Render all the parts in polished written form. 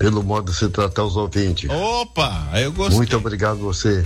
pelo modo de se tratar os ouvintes. Opa, eu gostei. Muito obrigado você.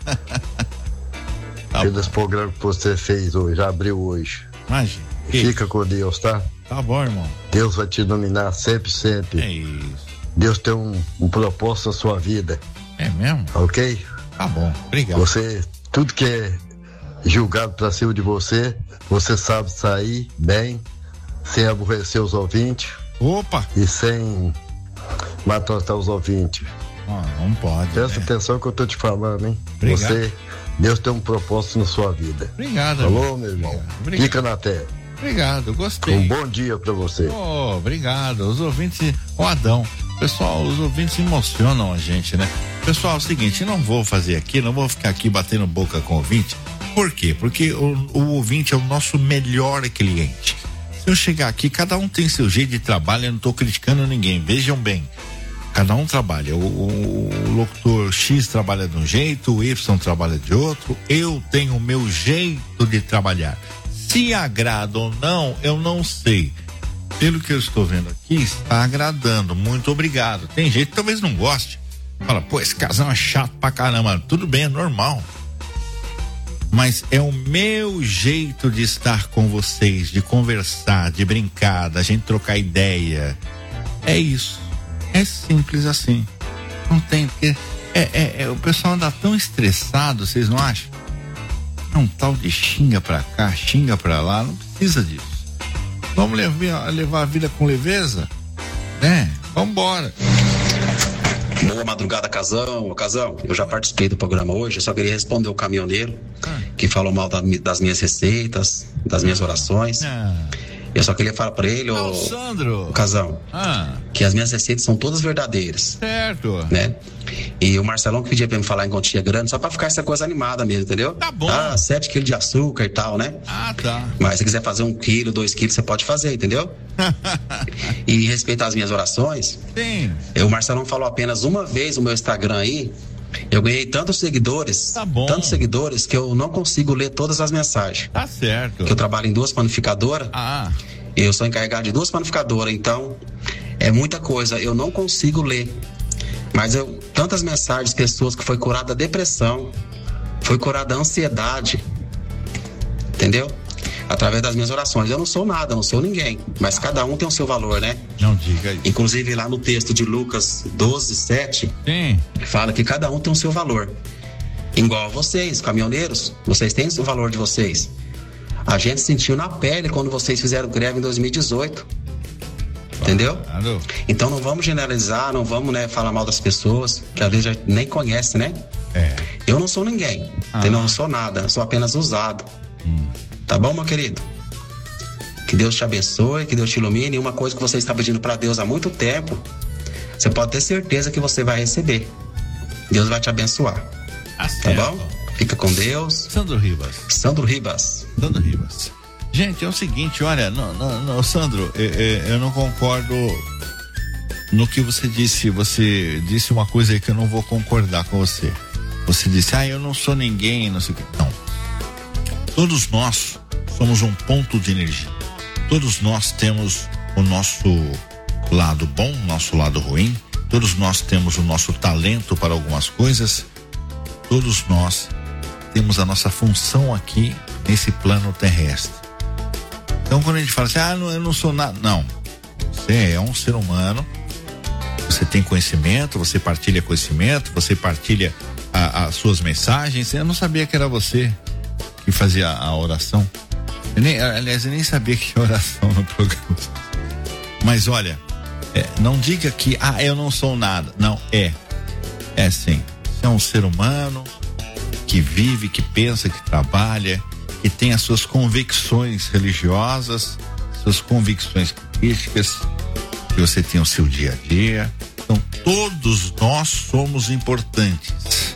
Tá pelos programas que você fez hoje, abriu hoje. Imagina. Fica com Deus, tá? Tá bom, irmão. Deus vai te iluminar sempre, sempre. É isso. Deus tem um propósito na sua vida. É mesmo? Ok? Tá bom, obrigado. Você, tudo que é julgado pra cima de você, você sabe sair bem, sem aborrecer os ouvintes. Opa! E sem maltratar os ouvintes. Não pode. Presta atenção no que eu tô te falando, hein? Obrigado. Você, Deus tem um propósito na sua vida. Obrigado. Falou, meu irmão? Obrigado. Fica na terra. Obrigado, gostei. Um bom dia pra você. Obrigado. Os ouvintes, Adão, pessoal, os ouvintes emocionam a gente, né? Pessoal, é o seguinte, não vou fazer aqui, não vou ficar aqui batendo boca com o ouvinte. Por quê? Porque o ouvinte é o nosso melhor cliente. Se eu chegar aqui, cada um tem seu jeito de trabalho, eu não estou criticando ninguém, vejam bem. Cada um trabalha, o locutor X trabalha de um jeito, o Y trabalha de outro, eu tenho o meu jeito de trabalhar. Se agrada ou não, eu não sei. Pelo que eu estou vendo aqui, está agradando, muito obrigado. Tem gente que talvez não goste, fala, pô, esse casal é chato pra caramba. Tudo bem, é normal, mas é o meu jeito de estar com vocês, de conversar, de brincar, da gente trocar ideia. É isso. É simples assim. Não tem, porque o pessoal anda tão estressado, vocês não acham? É um tal de xinga pra cá, xinga pra lá, não precisa disso. Vamos levar a vida com leveza, né? Vambora. Boa madrugada, Casão. Casão, eu já participei do programa hoje, eu só queria responder o caminhoneiro que falou mal das minhas receitas, das minhas orações. Eu só queria falar pra ele, Sandro, Casão, que as minhas receitas são todas verdadeiras. Certo. Né? E o Marcelão que pedia pra me falar em quantia grande, só pra ficar essa coisa animada mesmo, entendeu? Tá bom. 7 quilos de açúcar e tal, né? Tá. Mas se quiser fazer 1 quilo, 2 quilos, você pode fazer, entendeu? E respeitar as minhas orações. Sim. O Marcelão falou apenas uma vez no meu Instagram aí. Eu ganhei tantos seguidores, que eu não consigo ler todas as mensagens. Tá certo. Que eu trabalho em 2 panificadoras. Eu sou encarregado de 2 panificadoras, então é muita coisa, eu não consigo ler. Mas tantas mensagens de pessoas que foi curada da depressão, foi curada da ansiedade, entendeu? Através das minhas orações. Eu não sou nada, não sou ninguém, mas cada um tem o seu valor, né? Não diga isso. Inclusive lá no texto de Lucas 12:7, fala que cada um tem o seu valor. Igual vocês, caminhoneiros, vocês têm o seu valor de vocês. A gente sentiu na pele quando vocês fizeram greve em 2018. Entendeu? Então não vamos generalizar, não vamos, né, falar mal das pessoas, que às vezes a gente nem conhece, né? Eu não sou ninguém, entendeu? Eu não sou nada, sou apenas usado. Tá bom, meu querido? Que Deus te abençoe, que Deus te ilumine. E uma coisa que você está pedindo para Deus há muito tempo, você pode ter certeza que você vai receber. Deus vai te abençoar. Tá bom? Fica com Deus. Sandro Ribas. Gente, é o seguinte, olha, não, Sandro, eu não concordo no que você disse. Você disse uma coisa aí que eu não vou concordar com você. Você disse, eu não sou ninguém, não sei o que. Não. Todos nós somos um ponto de energia. Todos nós temos o nosso lado bom, nosso lado ruim. Todos nós temos o nosso talento para algumas coisas. Todos nós temos a nossa função aqui nesse plano terrestre. Então quando a gente fala assim, eu não sou nada, não. Você é um ser humano, você tem conhecimento, você partilha conhecimento, você partilha as suas mensagens. Eu não sabia que era você que fazia a oração. Aliás, eu nem sabia que era oração no programa. Mas olha, não diga que, eu não sou nada. Não, é sim. Você é um ser humano que vive, que pensa, que trabalha, que tem as suas convicções religiosas, suas convicções políticas, que você tem o seu dia a dia. Então, todos nós somos importantes.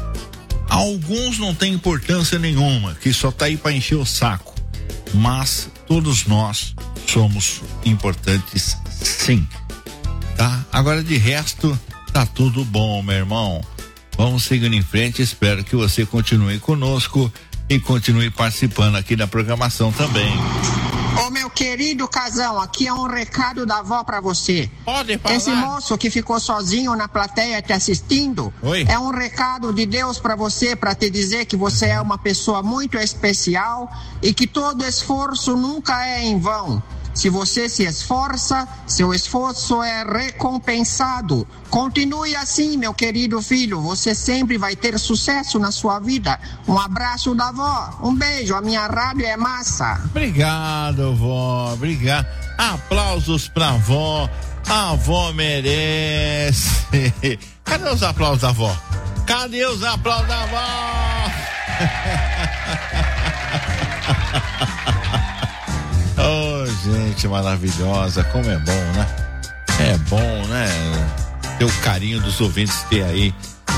Alguns não têm importância nenhuma, que só tá aí para encher o saco. Mas todos nós somos importantes, sim. Tá? Agora, de resto, tá tudo bom, meu irmão. Vamos seguindo em frente. Espero que você continue conosco e continue participando aqui da programação também. Ô, meu querido Casão, aqui é um recado da avó pra você. Pode falar. Esse moço que ficou sozinho na plateia te assistindo, é um recado de Deus pra você, pra te dizer que você é uma pessoa muito especial e que todo esforço nunca é em vão. Se você se esforça, seu esforço é recompensado. Continue assim, meu querido filho. Você sempre vai ter sucesso na sua vida. Um abraço da avó. Um beijo. A minha rádio é massa. Obrigado, vó. Obrigado. Aplausos pra avó. A avó merece. Cadê os aplausos da avó? Cadê os aplausos da avó? Oh, gente maravilhosa, como é bom, né? É bom, né? Ter o carinho dos ouvintes ter aí.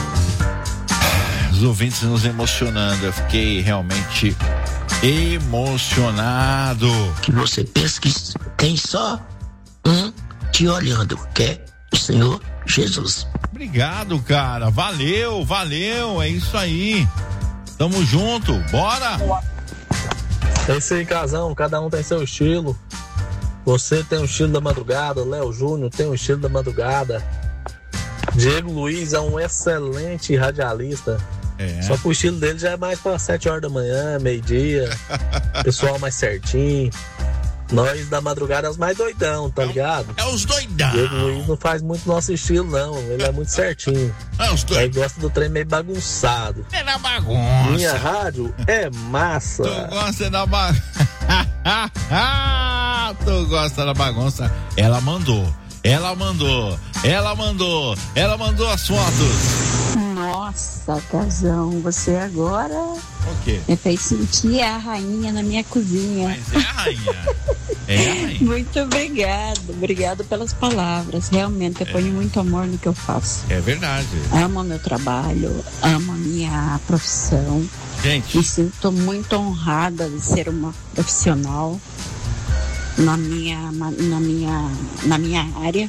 Os ouvintes nos emocionando. Eu fiquei realmente emocionado. Que você pensa que tem só um te olhando, que é o Senhor Jesus. Obrigado, cara. Valeu. É isso aí. Tamo junto. Bora! É isso aí, Casão, cada um tem seu estilo. Você tem o estilo da madrugada, Léo Júnior tem o estilo da madrugada. Diego Luiz é um excelente radialista. Só que o estilo dele já é mais para 7 horas da manhã, meio-dia. Pessoal mais certinho. Nós da madrugada é os mais doidão, tá ligado? É os doidão. Diego Luiz não faz muito nosso estilo, não. Ele é muito certinho. Ele gosta do trem meio bagunçado. É na bagunça. Minha rádio é massa. Tu gosta da bagunça. Tu gosta da bagunça. Ela mandou as fotos. Nossa, Casão, você agora me fez sentir a rainha na minha cozinha. Mas é a rainha. Muito obrigado pelas palavras. Realmente eu ponho muito amor no que eu faço. É verdade. Amo o meu trabalho, amo a minha profissão. Gente, me sinto muito honrada de ser uma profissional na minha área.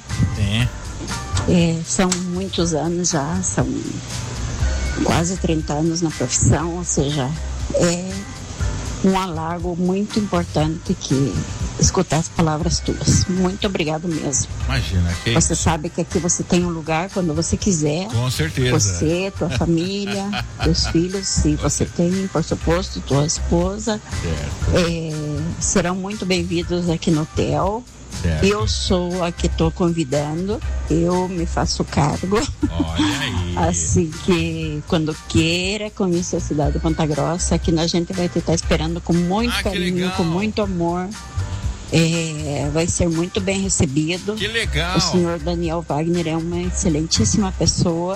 São muitos anos já, são quase 30 anos na profissão, ou seja, é um halago muito importante que escutar as palavras tuas. Muito obrigado mesmo. Imagina, que você sabe que aqui você tem um lugar quando você quiser. Com certeza. Você, tua família, teus filhos, se você tem, por suposto, tua esposa, serão muito bem-vindos aqui no hotel. Certo. Eu sou a que estou convidando, eu me faço cargo. Olha aí. Assim que quando queira conhecer a cidade de Ponta Grossa, aqui a gente vai estar esperando com muito carinho, com muito amor. Vai ser muito bem recebido. Que legal. O senhor Daniel Wagner é uma excelentíssima pessoa.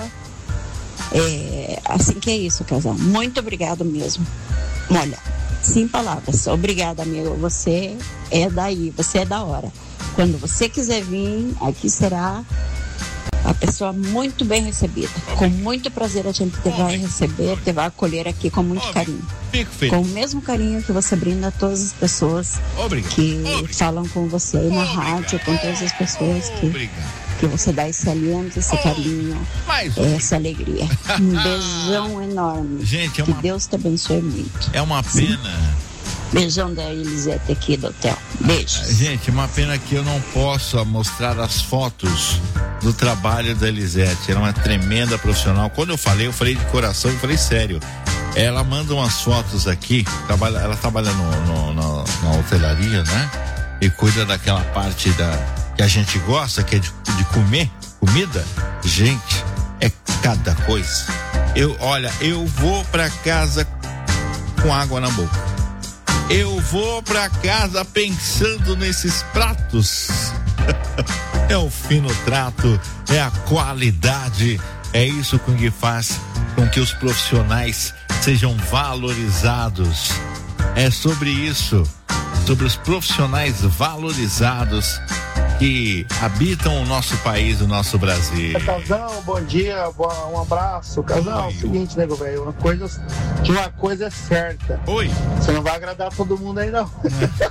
Assim que é isso, casal. Muito obrigado mesmo. Olha, sem palavras. Obrigada, amigo. Você é daí, você é da hora. Quando você quiser vir, aqui será a pessoa muito bem recebida. Com muito prazer a gente te vai receber, te vai acolher aqui com muito carinho. Com o mesmo carinho que você brinda a todas as pessoas que falam com você aí na rádio, com todas as pessoas que você dá esse aliento, esse carinho, essa alegria. Um beijão enorme. Gente, que Deus te abençoe muito. É uma pena. Beijão da Elisete aqui do hotel. Beijos. Gente, uma pena que eu não posso mostrar as fotos do trabalho da Elisete. Ela é uma tremenda profissional. Quando eu falei de coração, eu falei sério. Ela manda umas fotos aqui, ela trabalha na hotelaria, né? E cuida daquela parte que a gente gosta, que é de comer, comida. Gente, é cada coisa. Eu vou pra casa com água na boca. Eu vou pra casa pensando nesses pratos. É o fino trato, é a qualidade, é isso que faz com que os profissionais sejam valorizados. É sobre isso, sobre os profissionais valorizados que habitam o nosso país, o nosso Brasil. Casão, bom dia, um abraço. Casão, é o seguinte, nego, velho, uma coisa é certa. Oi. Você não vai agradar todo mundo aí, não.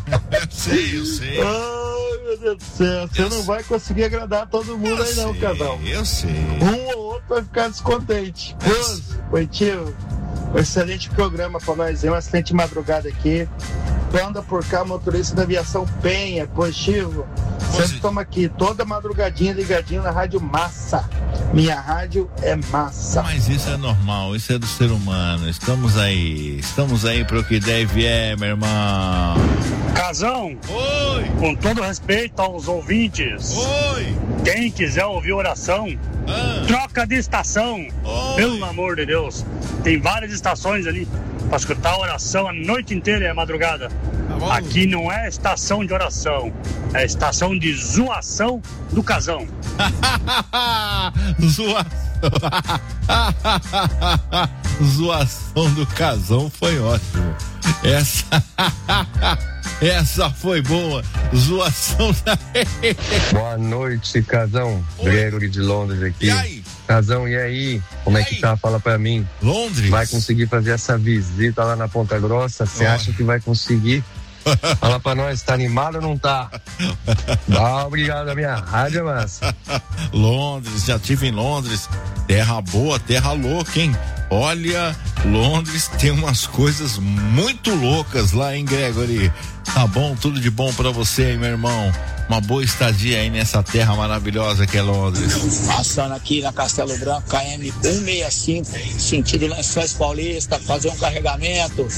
Eu sei. Ai, meu Deus do céu, você não vai conseguir agradar todo mundo aí, não, Casão. Eu sei. Um ou outro vai ficar descontente. Positivo. Um excelente programa pra nós, uma excelente madrugada aqui. Banda por cá, motorista da aviação Penha, positivo. Sempre estamos aqui, toda madrugadinha, ligadinho na Rádio Massa. Minha rádio é massa. Mas isso é normal, isso é do ser humano. Estamos aí pro que der e vier, meu irmão. Casão. Oi. Com todo respeito aos ouvintes. Oi. Quem quiser ouvir oração, troca de estação. Oi. Pelo amor de Deus. Tem várias estações ali para escutar a oração a noite inteira e a madrugada. Tá, aqui não é estação de oração, é estação de zoação do Casão. Zoação do Casão foi ótimo. Essa foi boa. Zoação da... Boa noite, Casão. Gregory de Londres aqui. E aí? Casão, e aí? Como é que tá? Fala pra mim. Londres? Vai conseguir fazer essa visita lá na Ponta Grossa? Você acha que vai conseguir? Fala pra nós, tá animado ou não tá? Obrigado, a minha rádio, massa. Londres, já tive em Londres. Terra boa, terra louca, hein? Olha, Londres tem umas coisas muito loucas lá, hein, Gregory? Tá bom, tudo de bom pra você aí, meu irmão. Uma boa estadia aí nessa terra maravilhosa que é Londres. Passando aqui na Castelo Branco, KM 165, sentido Lençóis Paulista, fazer um carregamento.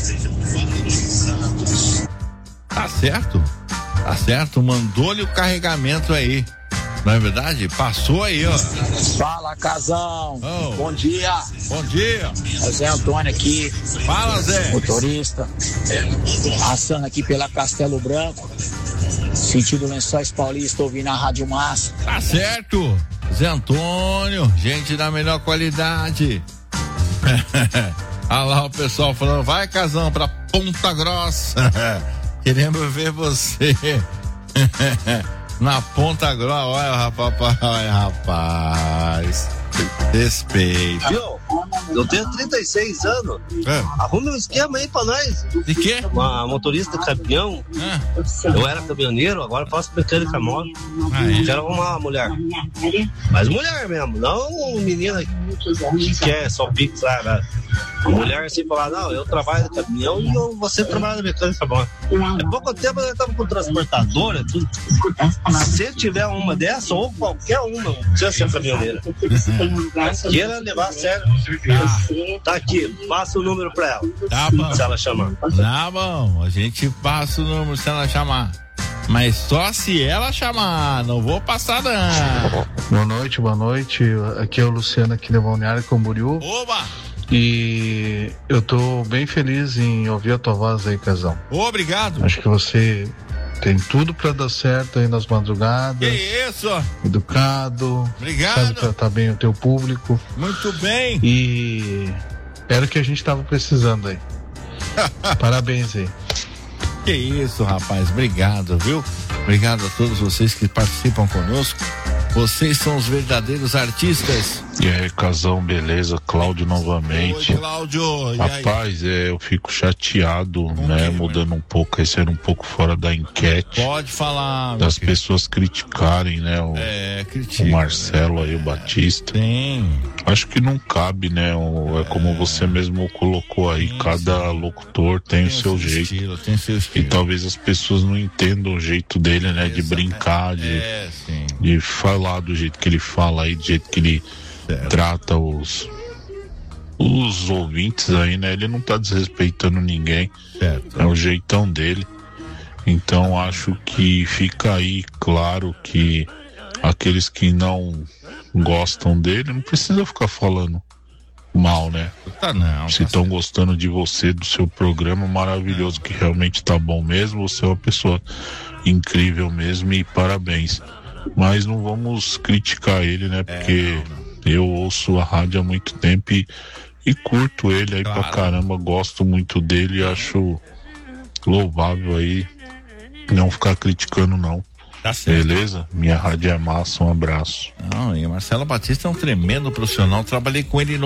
Tá certo, mandou-lhe o carregamento aí. Não é verdade? Passou aí, ó. Fala, Casão. Oh. Bom dia. Bom dia. É Zé Antônio aqui. Fala, Zé. Motorista. Passando aqui pela Castelo Branco, sentido Lençóis Paulista, ouvindo a Rádio Massa. Tá certo. Zé Antônio, gente da melhor qualidade. Olha lá o pessoal falando, vai, Casão, pra Ponta Grossa. Queremos ver você na Ponta Grossa. Olha, rapaz. Respeito. Viu? Eu tenho 36 anos. Arrume um esquema aí pra nós. De quê? Uma motorista de caminhão. Eu era caminhoneiro, agora faço mecânica moto. Quero arrumar uma mulher. Mas mulher mesmo, não menina que quer só pix lá. Né? Mulher assim falar, não, eu trabalho no caminhão e você trabalha na mecânica moto. Há pouco tempo eu tava com transportadora, tudo. Se tiver uma dessa, ou qualquer uma, não precisa ser caminhoneira. Queira levar a sério. Tá aqui, passa o número pra ela. Tá bom. Se ela chamar. Tá bom, a gente passa o número se ela chamar. Mas só se ela chamar, não vou passar não. Boa noite. Aqui é o Luciano aqui de Balneário Camboriú. Oba! E eu tô bem feliz em ouvir a tua voz aí, Casão. Obrigado. Acho que você tem tudo pra dar certo aí nas madrugadas. Que isso? Educado. Obrigado. Sabe tratar bem o teu público. Muito bem. E era o que a gente tava precisando aí. Parabéns aí. Que isso, rapaz. Obrigado, viu? Obrigado a todos vocês que participam conosco. Vocês são os verdadeiros artistas. E aí, Casão, beleza? Cláudio novamente. Oi, Cláudio. Rapaz, eu fico chateado, né? Mudando um pouco, sendo um pouco fora da enquete. Pode falar. Das pessoas criticarem, né? O Marcelo aí, o Batista. Sim. Acho que não cabe, né? É como você mesmo colocou aí, cada locutor tem o seu jeito. Tem seu estilo. E talvez as pessoas não entendam o jeito dele, né? De brincar, de falar do jeito que ele fala aí, do jeito que ele trata os ouvintes aí, né? Ele não tá desrespeitando ninguém. É o jeitão dele. Então acho que fica aí claro que aqueles que não gostam dele não precisa ficar falando mal, né? Se estão gostando de você, do seu programa maravilhoso, que realmente tá bom mesmo, você é uma pessoa incrível mesmo e parabéns. Mas não vamos criticar ele, né? Porque eu ouço a rádio há muito tempo e curto ele aí pra caramba, gosto muito dele e acho louvável aí não ficar criticando não. Tá certo. Beleza? Minha rádio é massa, um abraço. Não, e o Marcelo Batista é um tremendo profissional, trabalhei com ele em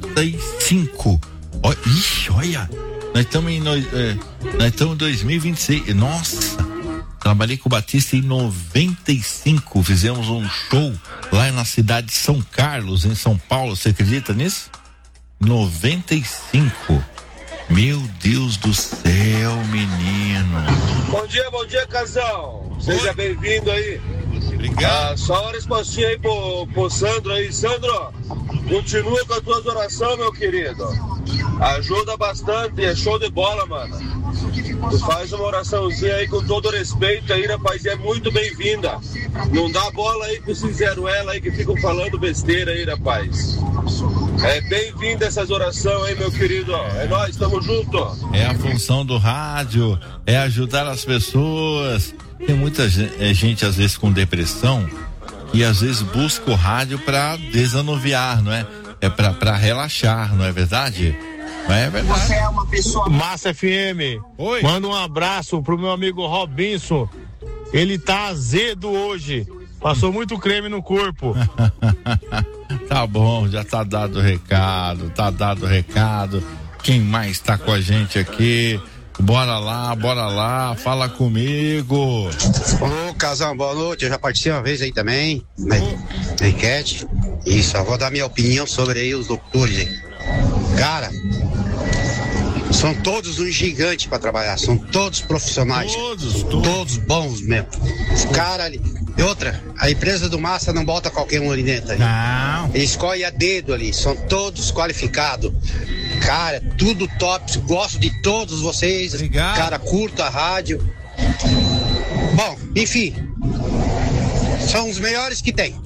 95. Olha, nós estamos em 2026, nossa, trabalhei com o Batista em 95, fizemos um show lá na cidade de São Carlos, em São Paulo, você acredita nisso? 95. Meu Deus do céu, menino. Bom dia, Casão. Seja bem-vindo aí. Obrigado. Só uma respostinha aí pro Sandro aí. Sandro, continua com as tuas orações, meu querido. Ajuda bastante, é show de bola, mano. Tu faz uma oraçãozinha aí com todo respeito aí, rapaz, é muito bem-vinda. Não dá bola aí pro Cinzeruela aí que ficam falando besteira aí, rapaz. É bem-vinda essas orações aí, meu querido. É nóis, tamo junto. É a função do rádio, é ajudar as pessoas. Tem muita gente, às vezes, com depressão, e às vezes busca o rádio pra desanuviar, não é? É pra relaxar, não é verdade? Não é verdade? Você é uma pessoa... Massa FM. Oi. Manda um abraço pro meu amigo Robinson. Ele tá azedo hoje. Passou muito creme no corpo. Tá bom, já tá dado o recado, Quem mais tá com a gente aqui? Bora lá, fala comigo. Ô, Casão, boa noite. Eu já participei uma vez aí também, na enquete. E só vou dar minha opinião sobre aí os locutores aí. Cara, são todos uns gigantes pra trabalhar, são todos profissionais. Todos bons mesmo. Os caras ali. E outra, a empresa do Massa não bota qualquer um ali dentro ali. Não. Ele escolhe a dedo ali, são todos qualificados. Cara, tudo top, gosto de todos vocês. Obrigado. Cara, curto a rádio. Bom, enfim, são os melhores que tem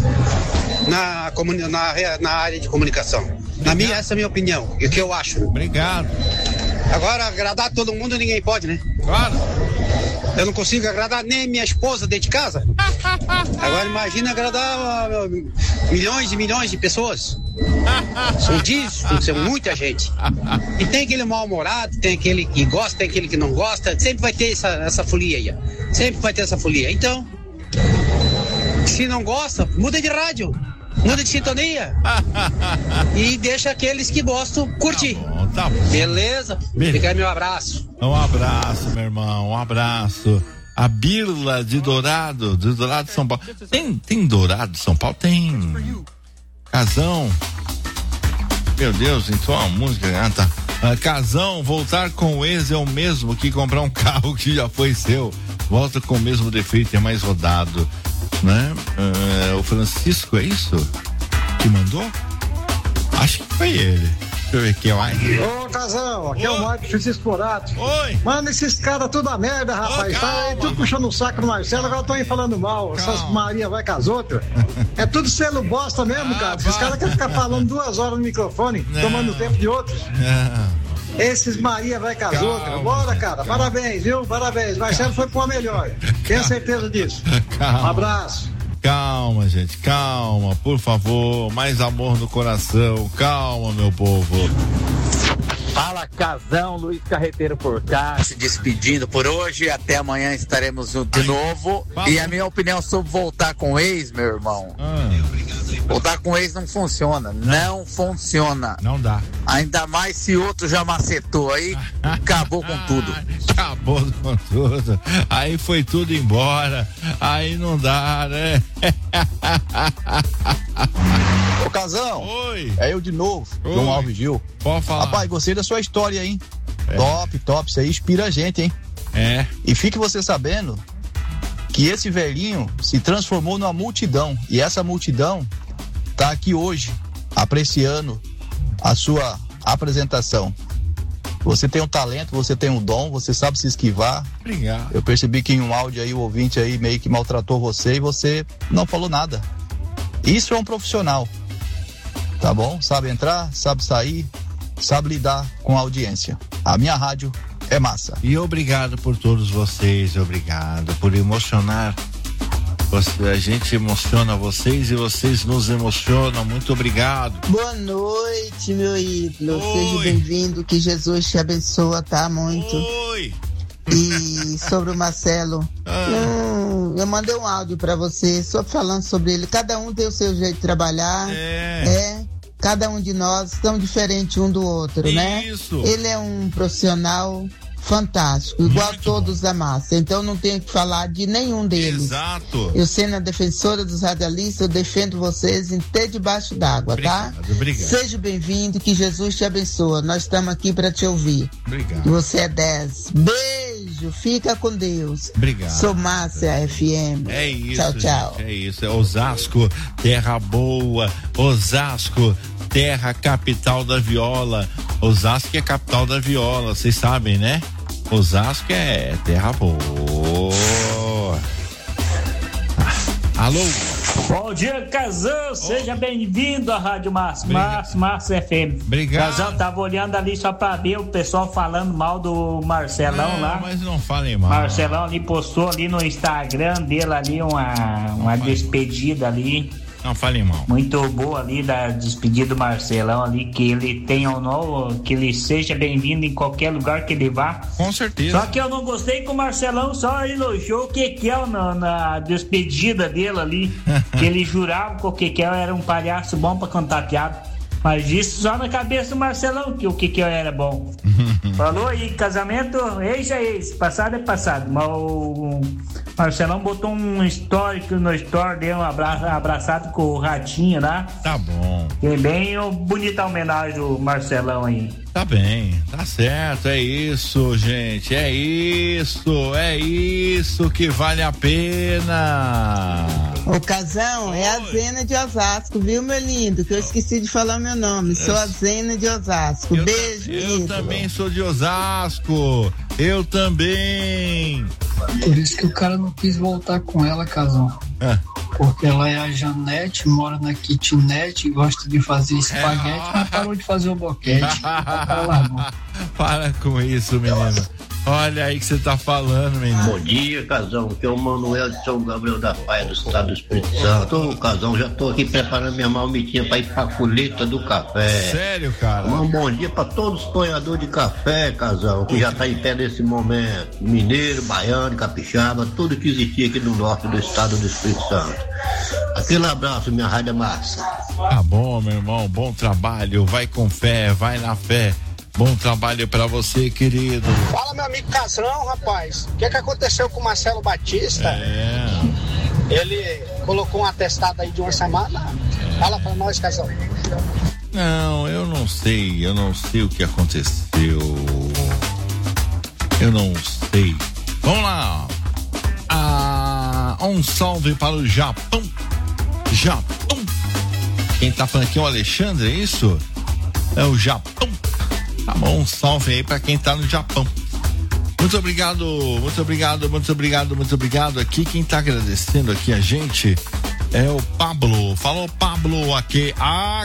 na área de comunicação. Essa é a minha opinião, e o que eu acho. Obrigado. Agora, agradar todo mundo ninguém pode, né? Claro. Eu não consigo agradar nem minha esposa dentro de casa. Agora imagina agradar milhões e milhões de pessoas. São disso, são muita gente. E tem aquele mal-humorado, tem aquele que gosta, tem aquele que não gosta. Sempre vai ter essa folia aí, ó. Sempre vai ter essa folia. Então, se não gosta, muda de rádio. Muda de sintonia. E deixa aqueles que gostam curtir. Tá bom. Beleza? Fica aí meu abraço. Um abraço, meu irmão, um abraço. A Birla de Dourado de São Paulo. Tem Dourado de São Paulo? Tem. Casão. Meu Deus, então a música. Tá. Casão, voltar com o ex é o mesmo que comprar um carro que já foi seu. Volta com o mesmo defeito, é mais rodado. Né? O Francisco, é isso? Que mandou? Acho que foi ele. Deixa eu ver aqui, ó. Ô, Casão, aqui é o Marcos Francisco Porato. Oi. Manda esses caras tudo a merda, rapaz. Tá aí tudo puxando o saco do Marcelo, agora estão aí falando mal. Essas Maria vai com as outras. É tudo selo bosta mesmo, cara. Esses caras querem ficar falando 2 horas no microfone, tomando o tempo de outros. Esses Maria vai com as outras. Bora, cara. Parabéns, viu? Parabéns. Marcelo foi pro melhor. Tenho certeza disso. Um abraço. Calma, gente, calma, por favor, mais amor no coração, calma, meu povo. Fala, Casão, Luiz Carreteiro por cá, se despedindo por hoje, até amanhã estaremos juntos de novo. E a minha opinião sobre voltar com o ex, meu irmão. Voltar com o ex não funciona, não funciona. Não dá. Ainda mais se outro já macetou aí, acabou com tudo. Acabou com tudo. Aí foi tudo embora. Aí não dá, né? Ô, Casão. Oi. É eu de novo, João Alves Gil. Pode falar. Rapaz, gostei da sua história, hein? Top. Isso aí inspira a gente, hein? É. E fique você sabendo que esse velhinho se transformou numa multidão. E essa multidão tá aqui hoje, apreciando a sua apresentação. Você tem um talento, você tem um dom, você sabe se esquivar. Obrigado. Eu percebi que em um áudio aí o ouvinte aí meio que maltratou você e você não falou nada. Isso é um profissional, tá bom? Sabe entrar, sabe sair, sabe lidar com a audiência. A minha rádio é massa. E obrigado por todos vocês, obrigado por emocionar. A gente emociona vocês e vocês nos emocionam. Muito obrigado. Boa noite, meu ídolo. Seja bem-vindo, que Jesus te abençoa, tá? Muito. Oi. E sobre o Marcelo, eu mandei um áudio pra você, só falando sobre ele. Cada um tem o seu jeito de trabalhar. Cada um de nós tão diferente um do outro, né? Isso. Ele é um profissional fantástico, igual muito todos bom. Da massa. Então não tenho que falar de nenhum deles. Exato. Eu sendo a defensora dos radialistas, eu defendo vocês até debaixo d'água, tá? Obrigado. Seja bem-vindo, que Jesus te abençoe. Nós estamos aqui para te ouvir. Obrigado. E você é 10. Beijo, fica com Deus. Obrigado. Sou Márcia FM. É isso. Tchau, tchau. Gente, é isso. É Osasco, terra boa. Osasco, terra capital da viola. Osasco é capital da viola, vocês sabem, né? Osasco é terra boa. Alô? Bom dia, Casão, seja bem-vindo à Rádio Márcia FM. Obrigado. Casão, tava olhando ali só pra ver o pessoal falando mal do Marcelão lá. Mas não falem mal. Marcelão ali postou ali no Instagram dele ali uma despedida ali. Não falem mal. Muito boa ali da despedida do Marcelão ali, que ele tenha ou não, que ele seja bem-vindo em qualquer lugar que ele vá. Com certeza. Só que eu não gostei que o Marcelão só elogiou o Kekel na despedida dele ali, que ele jurava que o Kekel era um palhaço bom pra contar piada. Mas isso só na cabeça do Marcelão, que o Kekel era bom. Falou aí, casamento, ex é ex, passado é passado. Mas o Marcelão botou um histórico no story, deu um abraçado com o Ratinho lá. Tá bom. E bem bonita a homenagem do Marcelão aí. Tá bem, tá certo, é isso, gente, é isso que vale a pena. Ô, Casão, oi. É a Zena de Osasco, viu, meu lindo? Que eu esqueci de falar meu nome. Sou a Zena de Osasco. Beijo, eu também sou de Osasco. Eu também. Por isso que o cara não quis voltar com ela, Casão. Porque ela é a Janete, mora na kitnet, gosta de fazer espaguete, mas parou de fazer o boquete. Para com isso, menino. Olha aí que você tá falando, menino. Bom dia, Casão, que é o Manuel de São Gabriel da Praia, do estado do Espírito Santo. Ô, Casão, já tô aqui preparando minha marmitinha pra ir pra colheita do café. Sério, cara? Um bom dia pra todos os sonhadores de café, Casão, que já tá em pé nesse momento. Mineiro, baiano, capixaba, tudo que existia aqui no norte do estado do Espírito Santo. Aquele abraço, minha Rádio Massa. Tá bom, meu irmão, bom trabalho, vai com fé, vai na fé. Bom trabalho pra você, querido. Fala, meu amigo Casão, rapaz. O que aconteceu com o Marcelo Batista? Ele colocou um atestado aí de uma semana. Fala pra nós, Casão. Não, eu não sei o que aconteceu. Eu não sei. Vamos lá. Um salve para o Japão. Quem tá falando aqui é o Alexandre, é isso? É o Japão. Tá bom, um salve aí pra quem tá no Japão. Muito obrigado. Aqui quem tá agradecendo aqui a gente é o Pablo. Falou, Pablo, aquele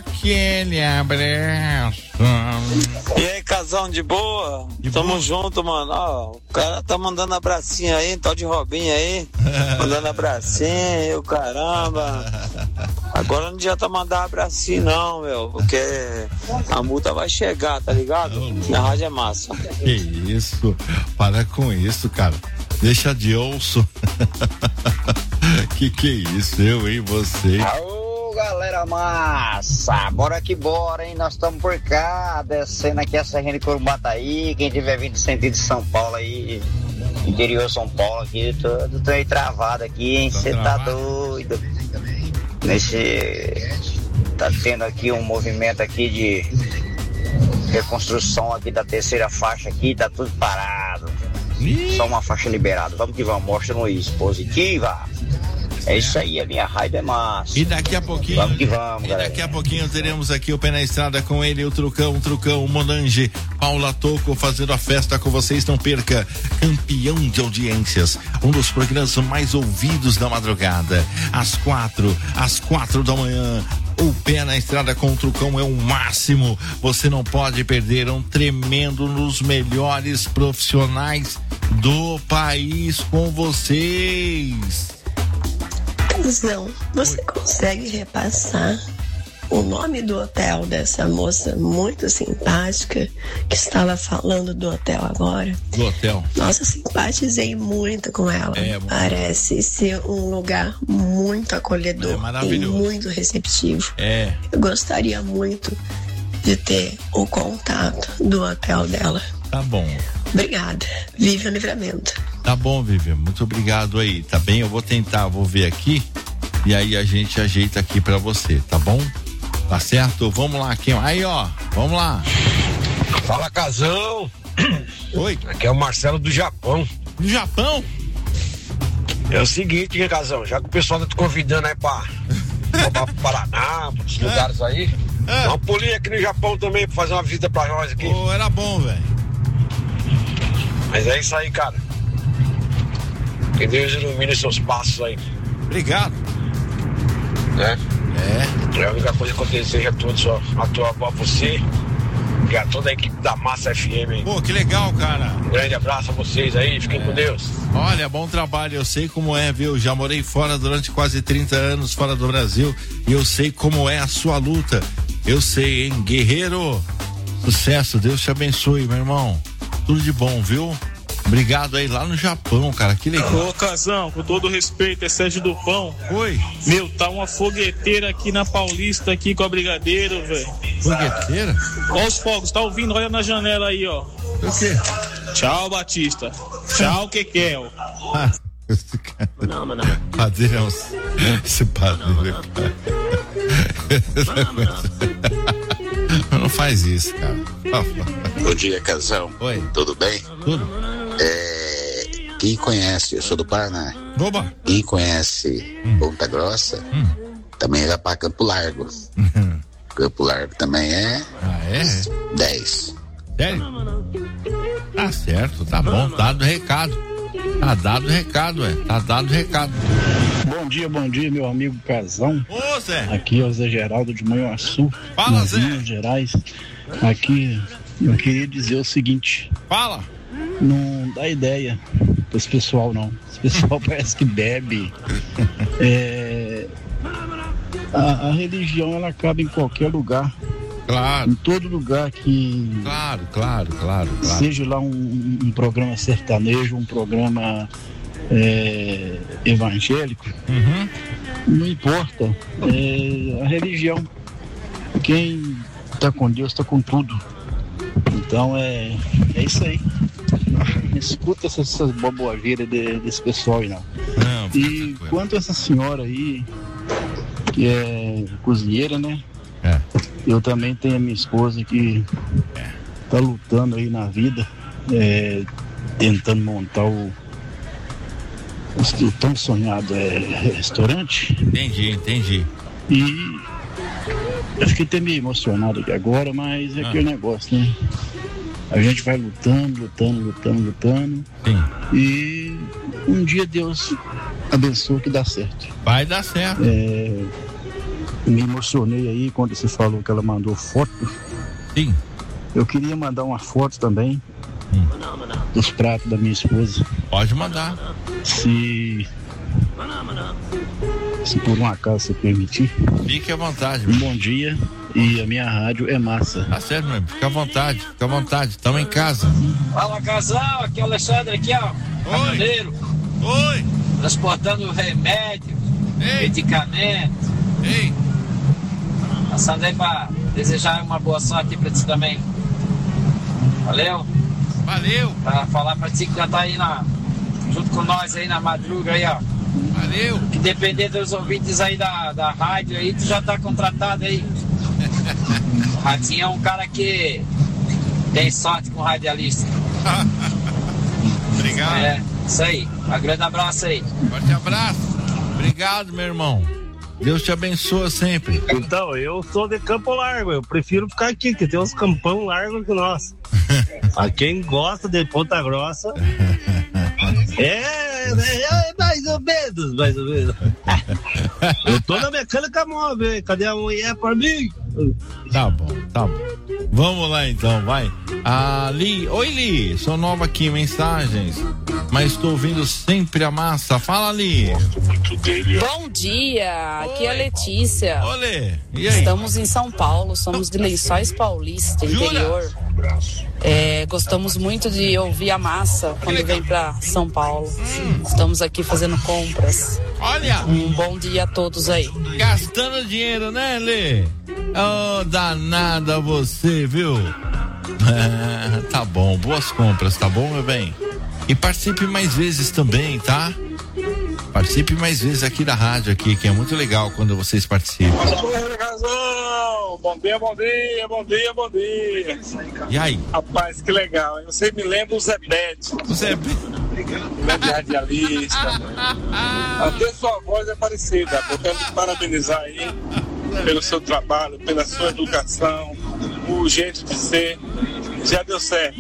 abraço. E aí, Casão, de boa? Tamo junto, mano. Ó, o cara tá mandando abracinho aí, tal de Robinho aí. Mandando abracinho, caramba. Agora não adianta mandar abracinho não, meu, porque a multa vai chegar, tá ligado? Na Rádio é Massa. Que isso? Para com isso, cara. Deixa de ouço. Que é isso? Eu e você. Alô, galera massa. Bora que bora, hein? Nós estamos por cá, descendo aqui a Serrinha de Corumbataí. Quem tiver vindo sentido de São Paulo aí, interior São Paulo aqui, tô aí travado aqui, hein? Você tá doido. Tá tendo aqui um movimento aqui de reconstrução aqui da terceira faixa aqui, tá tudo parado. Só uma faixa liberada. Vamos que vamos, mostra no Positiva. É isso aí, a minha raiva é massa. E daqui a pouquinho. Vamos que vamos, galera. Daqui a pouquinho teremos aqui o Pé na Estrada com ele, o Trucão, o Monange, Paula Toco fazendo a festa com vocês. Não perca, campeão de audiências, um dos programas mais ouvidos da madrugada. Às 4 da manhã. O Pé na Estrada com o Trucão é o máximo. Você não pode perder, um tremendo nos melhores profissionais do país com vocês. Casão, você consegue repassar o nome do hotel dessa moça muito simpática que estava falando do hotel agora? Do hotel? Nossa, simpatizei muito com ela. Parece ser um lugar muito acolhedor e muito receptivo. Eu gostaria muito de ter o contato do hotel dela. Tá bom. Obrigada. Viva Livramento. Tá bom, Vivian, muito obrigado aí, tá bem? Eu vou tentar, vou ver aqui e aí a gente ajeita aqui pra você, tá bom? Tá certo? Vamos lá, quem? Aí, ó, vamos lá. Fala, Casão. Oi. Aqui é o Marcelo do Japão. Do Japão? É o seguinte, hein, Casão, já que o pessoal tá te convidando aí pra pro Paraná, pra esses lugares aí, dá uma pulinha aqui no Japão também pra fazer uma visita pra nós aqui. Pô, era bom, velho. Mas é isso aí, cara. Que Deus ilumine seus passos aí. Obrigado. Né? É a única coisa que eu desejo a todos, só a tua avó, você e a toda a equipe da Massa FM aí. Pô, que legal, cara. Um grande abraço a vocês aí, fiquem com Deus. Olha, bom trabalho, eu sei como é, viu? Já morei fora durante quase 30 anos, fora do Brasil, e eu sei como é a sua luta. Eu sei, hein? Guerreiro, sucesso, Deus te abençoe, meu irmão. Tudo de bom, viu? Obrigado aí lá no Japão, cara, que legal. Ô, Casão, com todo respeito, é Sérgio do Pão. Oi. Meu, tá uma fogueteira aqui na Paulista, aqui com a Brigadeiro, velho. Fogueteira? Ó os fogos, tá ouvindo? Olha na janela aí, ó. O quê? Tchau, Batista. Tchau, Kekel. Esse cara. Padeirão. Esse padeiro, cara. Não faz isso, cara. Bom dia, Casão. Oi. Tudo bem? Tudo. Quem conhece, eu sou do Paraná. Oba. Quem conhece Ponta Grossa, também vai pra Campo Largo. Campo Largo também é. 10. Sério? Tá certo, tá bom, dado o recado. Tá dado o recado, tá dado o recado. Bom dia, meu amigo Casão. Ô, Zé. Aqui é o Zé Geraldo de Manhuaçu, Fala, Zé. Minas Gerais. Aqui eu queria dizer o seguinte. Fala. Não dá ideia pra esse pessoal, não. Esse pessoal parece que bebe. A religião, ela acaba em qualquer lugar. Claro. Em todo lugar que... Claro. Seja lá um programa sertanejo, um programa evangélico, não importa. A religião, quem tá com Deus tá com tudo. Então é isso aí. Não escuta essas boboaveiras desse pessoal aí, não. E quanto a essa senhora aí, que é cozinheira, né? Eu também tenho a minha esposa que tá lutando aí na vida, tentando montar o tão sonhado restaurante. Entendi. E eu fiquei até meio emocionado aqui agora, mas é aquele negócio, né? A gente vai lutando. Sim. E um dia Deus abençoa que dá certo. Vai dar certo. Me emocionei aí quando você falou que ela mandou foto. Sim. Eu queria mandar uma foto também dos pratos da minha esposa. Pode mandar. Se por um acaso você permitir. Fique à vontade. Um bom dia e a minha rádio é massa. Tá certo, meu. Fica à vontade. Estamos em casa. Fala, Casal, aqui é o Alexandre, aqui, ó. Caminhoneiro. Oi. Transportando remédio, medicamento. Ei. Passando aí pra desejar uma boa sorte pra ti também. Valeu. Pra falar pra ti que já tá aí junto com nós aí na madruga aí, ó. Valeu. Que depender dos ouvintes aí da rádio aí, tu já tá contratado aí. O Ratinho é um cara que tem sorte com o radialista. Obrigado. Isso aí. Um grande abraço aí. Forte abraço. Obrigado, meu irmão. Deus te abençoa sempre. Então, eu sou de Campo Largo, eu prefiro ficar aqui, que tem uns campão largos que nós. A quem gosta de Ponta Grossa, mais ou menos. Eu tô na mecânica móvel, hein? Cadê a mulher pra mim? Tá bom. Vamos lá então, vai. Oi, Li, sou nova aqui, mensagens, mas estou ouvindo sempre a massa. Fala, Li. Bom dia, aqui é a Letícia. Olê, e aí? Estamos em São Paulo, somos de Lençóis Paulista, interior. Gostamos muito de ouvir a massa quando vem pra São Paulo. Estamos aqui fazendo compras. Olha! Um bom dia a todos aí. Gastando dinheiro, né, Lê? Oh, danada você, viu? Tá bom, boas compras, tá bom, meu bem? E participe mais vezes também, tá? Participe mais vezes aqui da rádio aqui, que é muito legal quando vocês participam. Bom dia, bom dia, bom dia, bom dia. E aí? Rapaz, que legal, hein? Você me lembra o Zé Bete. O Zé Bete? Radialista. Até sua voz é parecida. Eu quero te parabenizar aí pelo seu trabalho, pela sua educação, o jeito de ser. Já deu certo.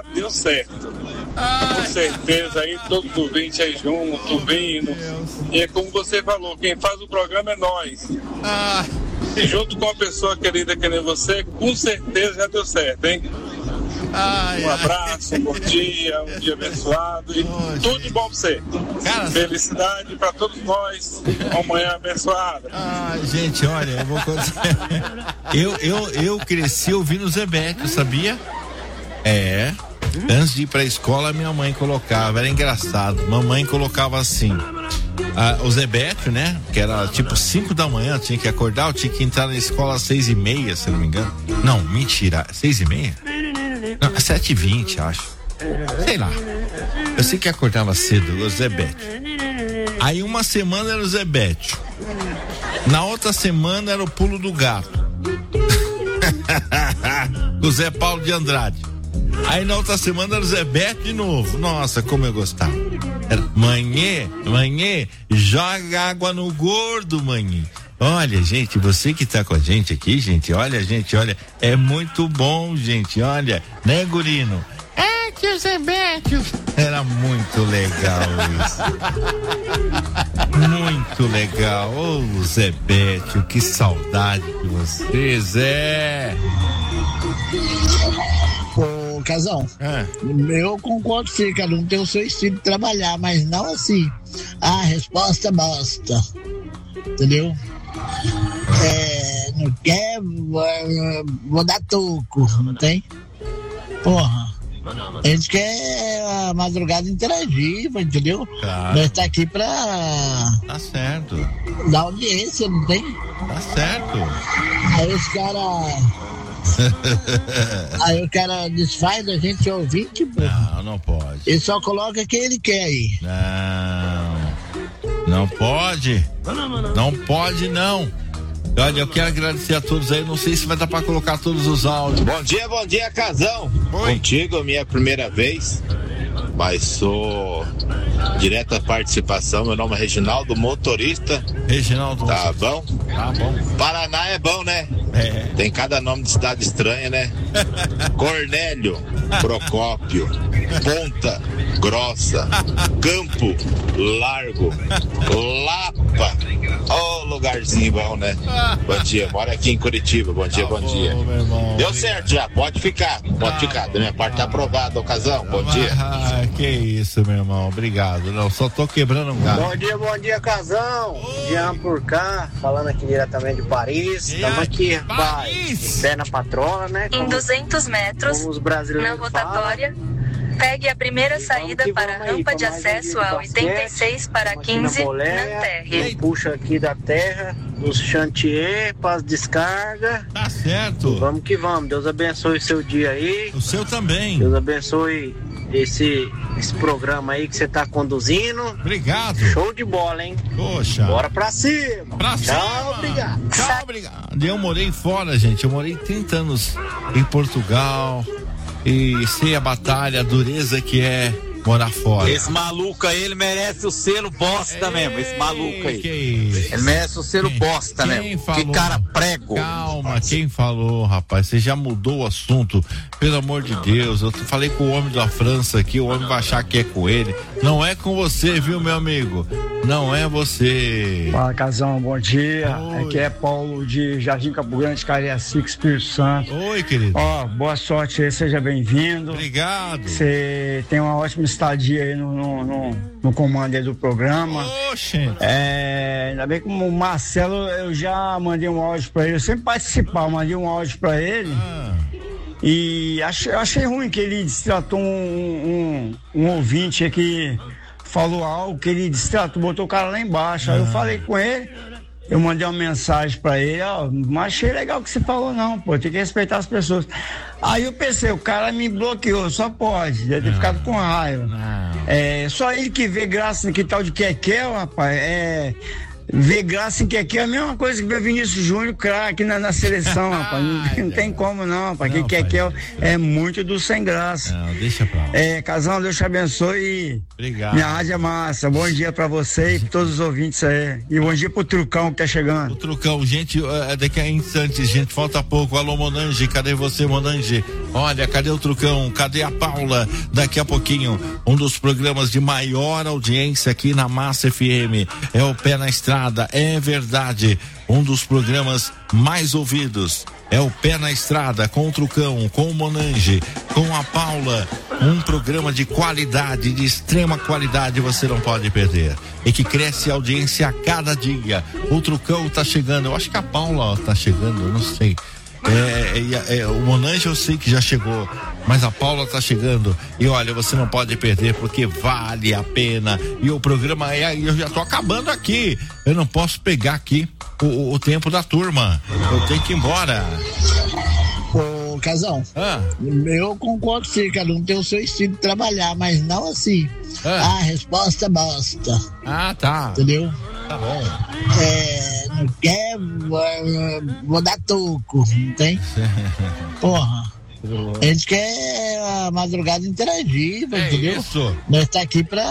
Com certeza aí, todos os ouvintes aí juntos, vindo. E é como você falou, quem faz o programa é nós. E junto com uma pessoa querida que nem você, com certeza já deu certo, hein? Um abraço, um bom dia, um dia abençoado e tudo de bom pra você. Felicidade pra todos nós, uma manhã abençoada. Gente, olha, eu vou contar. Eu cresci ouvindo o Zé Bete, sabia? Antes de ir pra escola, minha mãe colocava, era engraçado, mamãe colocava assim, o Zé Bete, né, que era tipo 5 da manhã, eu tinha que acordar, eu tinha que entrar na escola às 6:30, se não me engano. Não, mentira, 6:30? Não, 7:20, acho. Sei lá. Eu sei que acordava cedo, o Zé Bete. Aí uma semana era o Zé Bete. Na outra semana era o Pulo do Gato. O Zé Paulo de Andrade. Aí na outra semana era o Zé Bete de novo. Nossa, como eu gostava. Era manhê, joga água no gordo, manhê. Olha, gente, você que tá com a gente aqui, gente, olha, é muito bom, gente, olha, né, Gurino? Que o Zé Bete. Era muito legal isso. Muito legal. Ô, Zé Bete, que saudade de você, Zé. Ô, Casão, eu concordo que cada um tem o seu estilo de trabalhar, mas não assim, a resposta bosta, entendeu? Não quer, vou dar toco, não tem? Porra, a gente quer a madrugada interativa, entendeu? Claro. Nós tá aqui pra... Tá certo. Dar audiência, não tem? Tá certo. Aí os caras... Aí o cara desfaz da gente ouvinte, pô. Não pode. Ele só coloca quem ele quer aí. Não pode. Não pode, não. Olha, eu quero agradecer a todos aí. Não sei se vai dar pra colocar todos os áudios. Bom dia, Casão. Oi. Contigo, minha primeira vez, mas sou direta participação. Meu nome é Reginaldo, motorista. Reginaldo. Tá bom? Tá bom. Paraná é bom, né? Tem cada nome de cidade estranha, né? Cornélio, Procópio, Ponta Grossa, Campo Largo, Lapa. Ô, lugarzinho bom, né? Bom dia, moro aqui em Curitiba. Bom dia. Deu certo já, pode ficar. Da minha parte tá aprovado, Casão. Bom dia. Que isso, meu irmão, obrigado. Não, só tô quebrando um galho. Bom dia, Casão. Jean por cá, falando aqui diretamente de Paris. Estamos aqui, rapaz, pé na patrona, né? Em 200 metros, na rotatória, pegue a primeira saída para a rampa de acesso a 86 para 15 na terra. Puxa aqui da terra, dos chantier para as descargas. Tá certo. Vamos que vamos. Deus abençoe o seu dia aí. O seu também. Deus abençoe esse programa aí que você tá conduzindo. Obrigado. Show de bola, hein? Poxa. Bora pra cima. Tchau, obrigado. Eu morei fora, gente. Eu morei 30 anos em Portugal. E sei a batalha, a dureza que é morar fora. Esse maluco aí, ele merece o selo bosta mesmo, esse maluco aí. Que isso? Ele merece o selo bosta mesmo. Falou? Que cara prego. Calma, quem falou, rapaz? Você já mudou o assunto, pelo amor de Deus. Eu falei com o homem da França aqui, o homem vai achar que é com ele. Não é com você, viu, meu amigo? Não é você. Fala, Casão, bom dia. Oi. Aqui é Paulo de Jardim Campo Grande, Cariacica, Espírito Santo. Oi, querido. Boa sorte aí, seja bem-vindo. Obrigado. Você tem uma ótima estadia aí no comando aí do programa. Oxe. Ainda bem que o Marcelo, eu já mandei um áudio pra ele, eu sempre participava, mandei um áudio pra ele. E achei ruim que ele destratou um ouvinte aqui, falou algo que ele distratou, botou o cara lá embaixo. Aí eu falei com ele, eu mandei uma mensagem pra ele, ó, não achei legal o que você falou não, pô, tem que respeitar as pessoas. Aí eu pensei, o cara me bloqueou, só pode, deve ter ficado com raiva. Só ele que vê graça naquele tal de Kekel, rapaz, ver graça em que é a mesma coisa que ver Vinícius Júnior craque na seleção, rapaz. Não tem como não, rapaz. Que é muito do sem graça. Não, deixa pra lá. Casão, Deus te abençoe. Obrigado. Minha rádio é massa. Bom dia pra você e pra todos os ouvintes aí. E bom dia pro Trucão que tá chegando. O Trucão, gente, daqui a instantes, gente, falta pouco. Alô, Monange, cadê você, Monange? Olha, cadê o Trucão? Cadê a Paula? Daqui a pouquinho, um dos programas de maior audiência aqui na Massa FM é o Pé na Estrada. É verdade, um dos programas mais ouvidos é o Pé na Estrada, com o Trucão, com o Monange, com a Paula, um programa de qualidade, de extrema qualidade, você não pode perder, e que cresce a audiência a cada dia. O Trucão tá chegando, eu acho que a Paula tá chegando, eu não sei. O Monange eu sei que já chegou, mas a Paula tá chegando e olha, você não pode perder porque vale a pena. E o programa eu já tô acabando aqui, eu não posso pegar aqui o tempo da turma, eu tenho que ir embora. Ô, Casão, eu concordo sim, cada um tem o seu estilo de trabalhar, mas não assim. A resposta bosta. Tá. Entendeu? Tá bom. Não quer, vou dar toco, não tem? Porra. A gente quer a madrugada interativa, entendeu? Isso. Nós tá aqui pra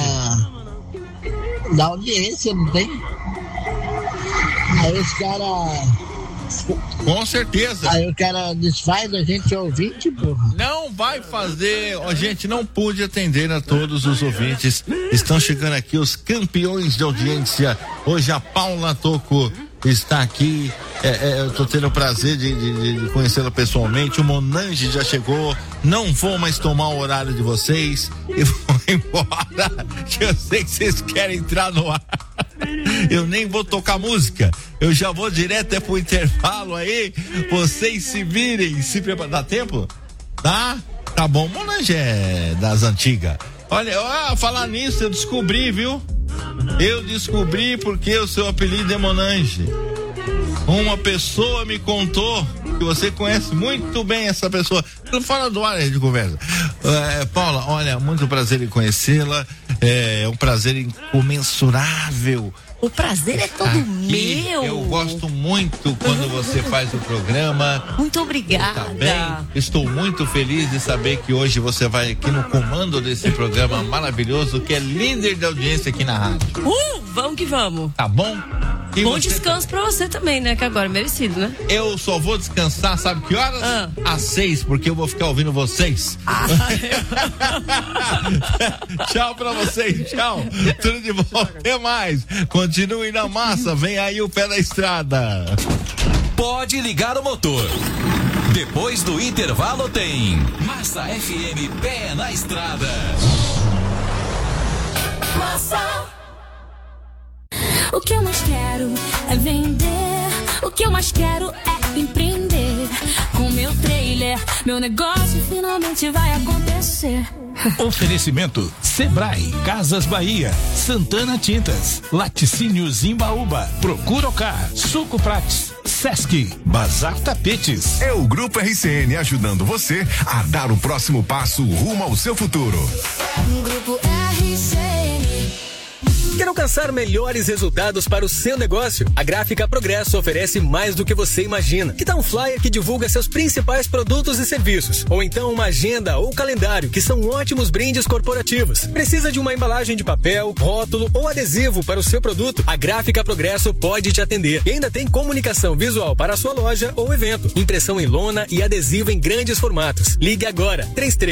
dar audiência, não tem? Aí os caras. Com certeza. Aí o cara desfaz a gente ouvinte, porra. Não vai fazer, gente, não pude atender a todos os ouvintes. Estão chegando aqui os campeões de audiência. Hoje a Paula Toco está aqui. Eu tô tendo o prazer de conhecê-la pessoalmente. O Monange já chegou. Não vou mais tomar o horário de vocês e vou embora. Eu sei que vocês querem entrar no ar. Eu nem vou tocar música. Eu já vou direto pro intervalo aí. Vocês se virem, se preparem. Dá tempo? Tá bom. Monange é das antigas. Olha, falar nisso, eu descobri, viu? Eu descobri porque o seu apelido é Monange. Uma pessoa me contou que você conhece muito bem essa pessoa. Não fala do ar de conversa. Paula, olha, muito prazer em conhecê-la. É um prazer incomensurável. O prazer é todo meu. Eu gosto muito quando você faz o programa. Muito obrigada. Tá bem? Estou muito feliz de saber que hoje você vai aqui no comando desse programa maravilhoso, que é líder de audiência aqui na rádio. Vamos que vamos. Tá bom? E bom descanso pra você também, né? Que agora é merecido, né? Eu só vou descansar, sabe que horas? Às 6, porque eu vou ficar ouvindo vocês. Tchau pra vocês, tchau. Tudo de bom, até mais. Continue na massa, vem aí o Pé na Estrada. Pode ligar o motor. Depois do intervalo tem Massa FM Pé na Estrada. Massa. O que eu mais quero é vender. O que eu mais quero é empreender. Com meu trailer, meu negócio finalmente vai acontecer. Oferecimento Sebrae, Casas Bahia, Santana Tintas, Laticínios Imbaúba, Procuracar, Suco Prates, Sesc, Bazar Tapetes. É o Grupo RCN ajudando você a dar o próximo passo rumo ao seu futuro. Grupo RCN. Quer alcançar melhores resultados para o seu negócio? A Gráfica Progresso oferece mais do que você imagina. Que tal um flyer que divulga seus principais produtos e serviços? Ou então uma agenda ou calendário, que são ótimos brindes corporativos. Precisa de uma embalagem de papel, rótulo ou adesivo para o seu produto? A Gráfica Progresso pode te atender. E ainda tem comunicação visual para a sua loja ou evento. Impressão em lona e adesivo em grandes formatos. Ligue agora,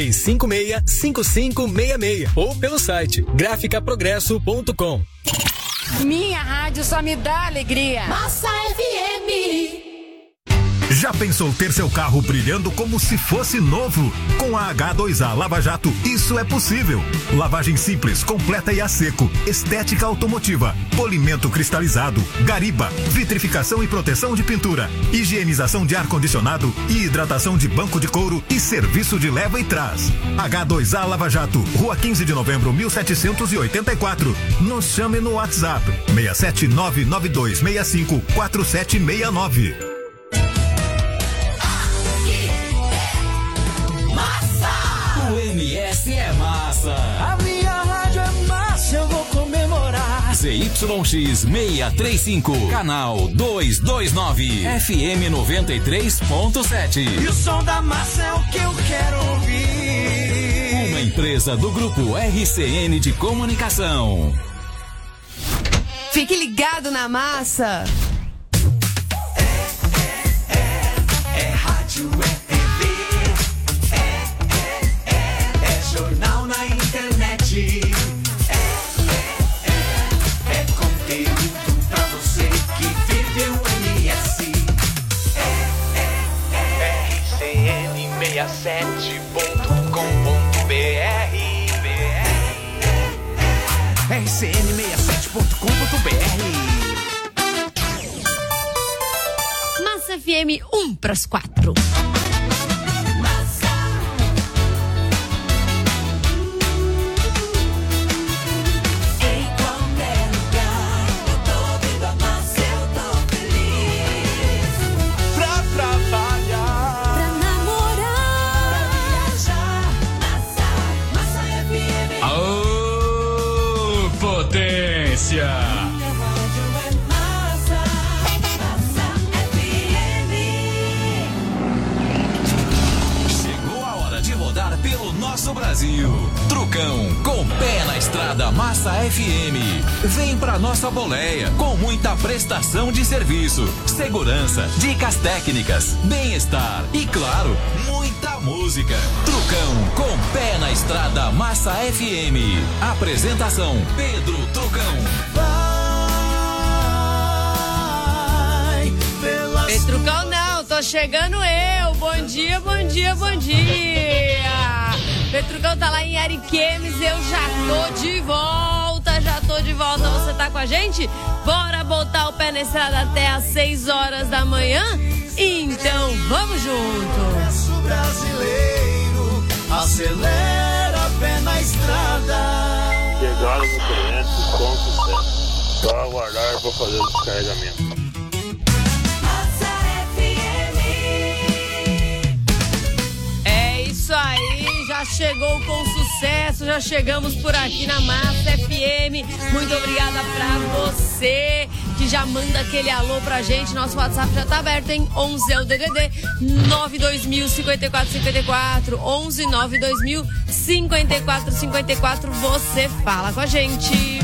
3356-5566 ou pelo site graficaprogresso.com. Minha rádio só me dá alegria. Massa FM. Já pensou ter seu carro brilhando como se fosse novo? Com a H2A Lava Jato, isso é possível. Lavagem simples, completa e a seco, estética automotiva, polimento cristalizado, gariba, vitrificação e proteção de pintura, higienização de ar-condicionado e hidratação de banco de couro e serviço de leva e trás. H2A Lava Jato, Rua 15 de Novembro, 1784. Nos chame no WhatsApp 67992654769. O MS é massa. A minha rádio é massa, eu vou comemorar. ZYX 635, canal 229, FM 93.7. E o som da massa é o que eu quero ouvir. Uma empresa do grupo RCN de Comunicação. Fique ligado na massa. É rádio, é TV, é jornal na internet. É conteúdo pra você que vive o MS. RCN67.com.br. RCN67.com.br. Massa FM 1/4. Chegou a hora de rodar pelo nosso Brasil. Trucão, com pé na estrada Massa FM. Vem pra nossa boleia, com muita prestação de serviço, segurança, dicas técnicas, bem-estar e, claro, muita música. Trucão, com pé na estrada Massa FM. Apresentação, Pedro Trucão. Petrucão não, tô chegando eu. Bom dia, bom dia, bom dia. Petrucão tá lá em Ariquemes, eu já tô de volta, Você tá com a gente? Bora botar o pé na estrada até às 6 horas da manhã? Então, vamos juntos. Brasileiro, acelera, pé na estrada. Chegaram no cliente com sucesso. Só aguardar para fazer o descarregamento. Isso aí, já chegou com sucesso, já chegamos por aqui na Massa FM. Muito obrigada pra você que já manda aquele alô pra gente. Nosso WhatsApp já tá aberto, hein? 11 é o DDD 92000-5454, 11 92000-5454. Você fala com a gente.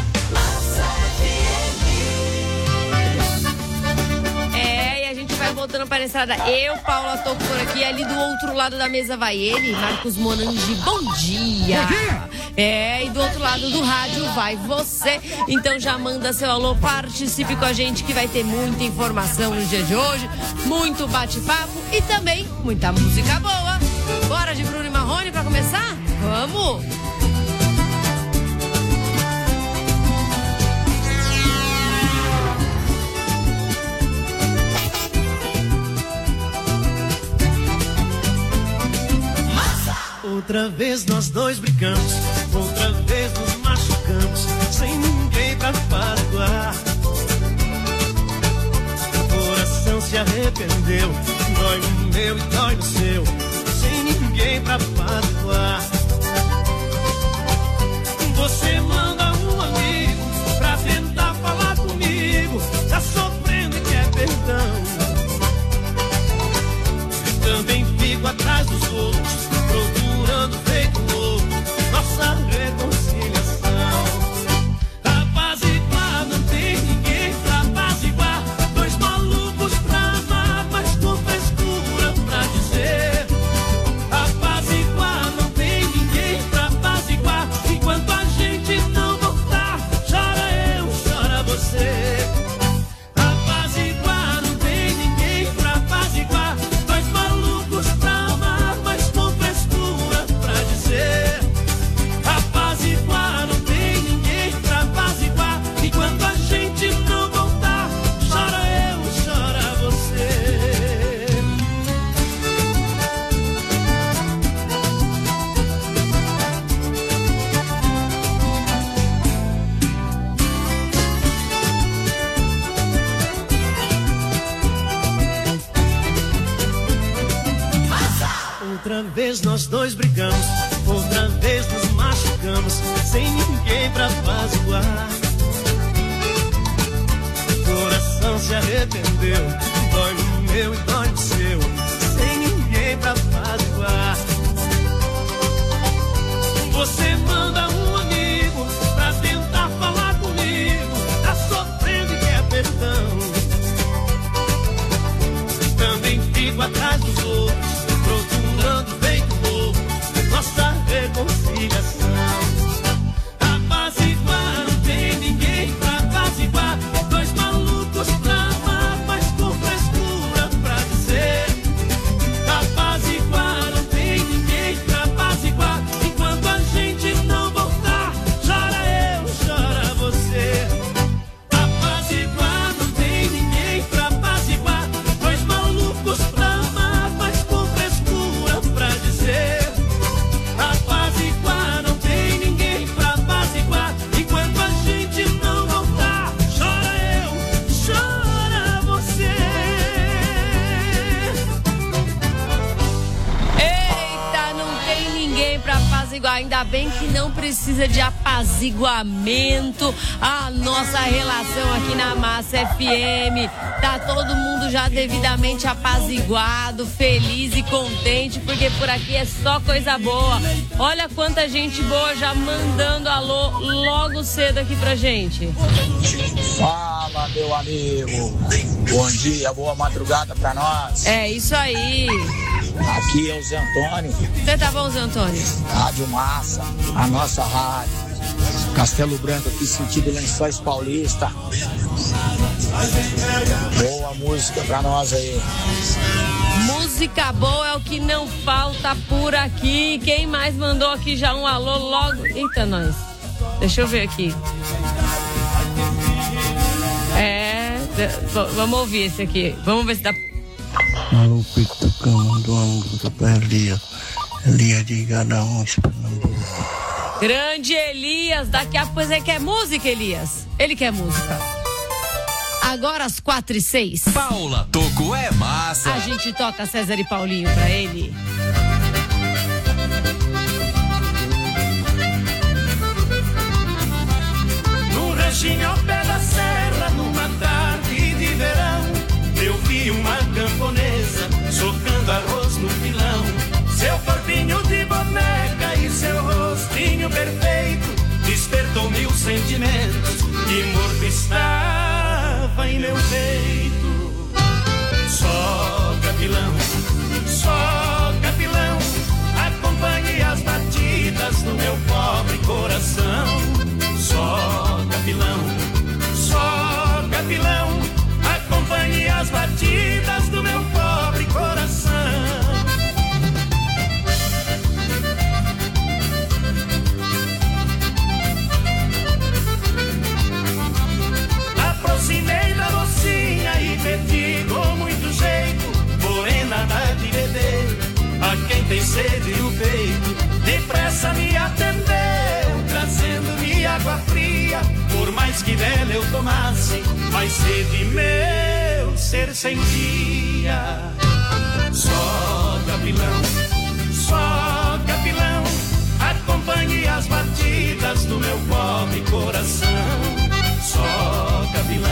Vai voltando para a estrada. Eu, Paula, tô por aqui. Ali do outro lado da mesa vai ele, Marcos Monangi. Bom dia! E do outro lado do rádio vai você. Então já manda seu alô, participe com a gente que vai ter muita informação no dia de hoje, muito bate-papo e também muita música boa. Bora de Bruno e Marrone para começar? Vamos! Outra vez nós dois brigamos, outra vez nos machucamos, sem ninguém pra apaziguar. O coração se arrependeu, dói no meu e dói no seu, sem ninguém pra apaziguar. Você manda um amigo pra tentar falar comigo, tá sofrendo e quer perdão. Também fico atrás dos outros, procurando feito louco nossa reconciliação. Apaziguar, não tem ninguém pra apaziguar. Dois malucos pra amar, mas com frescura pra dizer. Apaziguar, não tem ninguém pra apaziguar. Enquanto a gente não voltar, chora eu, chora você. Apaziguar, não tem ninguém pra apaziguar. Outra vez nós dois brigamos, outra vez nos machucamos, sem ninguém pra apaziguar. O coração se arrependeu, dói no meu e dói no seu, sem ninguém pra apaziguar. Você manda um amigo pra tentar falar comigo, tá sofrendo e quer perdão. Também fico atrás dos outros, procurando feito louco nossa reconciliação. Apaziguar, não tem ninguém pra apaziguar. Dois malucos pra amar, mas com frescura pra dizer. Apaziguar, não tem ninguém pra apaziguar. Enquanto a gente não voltar, chora eu, chora você. Apaziguar, não tem ninguém pra apaziguar. Dois malucos pra amar, mas com frescura pra dizer. Apaziguar, não tem ninguém pra apaziguar. Enquanto a gente não voltar, chora eu, chora você. Eita, não tem ninguém pra apaziguar. Ainda bem que não precisa de apaziguamento. A nossa relação aqui na Massa FM tá todo mundo já devidamente apaziguado, feliz e contente, porque por aqui é só coisa boa. Olha quanta gente boa já mandando alô logo cedo aqui pra gente. Fala, meu amigo. Bom dia, boa madrugada pra nós. É isso aí. Aqui é o Zé Antônio. Você tá bom, Zé Antônio? Rádio Massa, a nossa rádio. Castelo Branco aqui, sentido Lençóis Paulista. Boa música pra nós aí. Música boa é o que não falta por aqui. Quem mais mandou aqui já um alô logo? Eita, nós. Deixa eu ver aqui. Vamos ouvir esse aqui. Vamos ver se dá. Alô, Pitucão, mandou uma música pra Elias. Elias de Garanhuns, Pernambuco. Grande Elias, daqui a pouco você quer música, Elias? Ele quer música. Agora às 4h06. Paula Toco é massa. A gente toca César e Paulinho pra ele. Num ranchinho ao pé da serra, numa tarde de verão, eu vi uma camponesa socando arroz no pilão. Seu corpinho de boneca e seu rostinho perfeito despertou mil sentimentos que morto estava em meu peito. Só capilão, acompanhe as batidas do meu pobre coração. Só capilão, acompanhe as batidas do meu pobre coração. Aproximei da mocinha e pedi com muito jeito, morena dá de beber a quem tem sede no peito. Depressa me atendeu, trazendo-me água fria. Por mais que dela eu tomasse, mais sede meu ser sentia. Só capilão, acompanhe as batidas do meu pobre coração. Só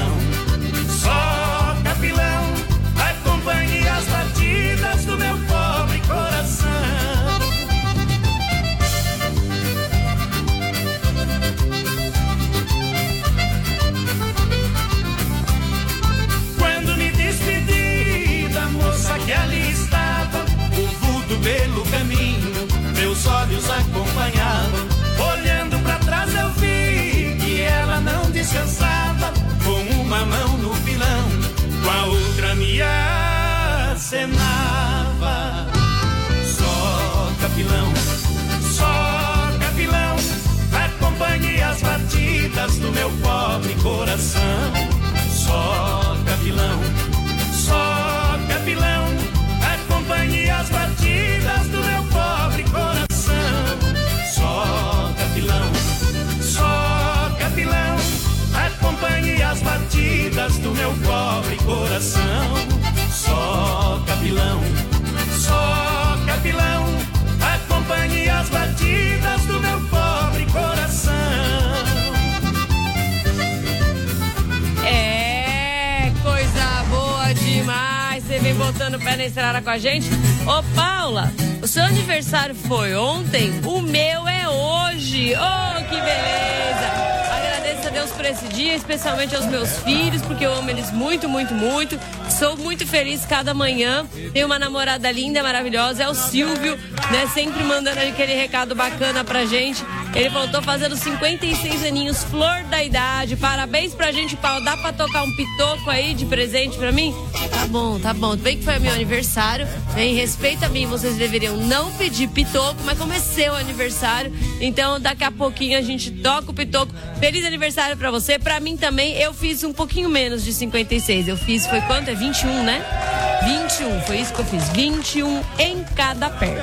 capilão, acompanhe as batidas do meu pobre coração. Quando me despedi da moça que ali estava, o vulto pelo caminho meus olhos acompanhavam. Olhando pra trás eu vi que ela não descansava, com uma mão no pilão, com a outra me acenava. Só capilão, acompanhe as batidas do meu pobre coração. Só capilão, acompanhe as batidas do meu pobre botando o pé na estrada com a gente. Ô, Paula, o seu aniversário foi ontem, o meu é hoje. Oh, que beleza! Agradeço a Deus por esse dia, especialmente aos meus filhos, porque eu amo eles muito, muito, muito. Sou muito feliz cada manhã. Tenho uma namorada linda, maravilhosa, é o Silvio, né? Sempre mandando aquele recado bacana pra gente. Ele voltou fazendo 56 aninhos, flor da idade. Parabéns pra gente, Paulo. Dá pra tocar um pitoco aí de presente pra mim? Tá bom, tá bom. Bem que foi meu aniversário. Em respeito a mim, vocês deveriam não pedir pitoco, mas como é seu aniversário, então daqui a pouquinho a gente toca o pitoco. Feliz aniversário pra você. Pra mim também, eu fiz um pouquinho menos de 56. Eu fiz, foi quanto? É 21, né? 21, foi isso que eu fiz. 21 em cada perna.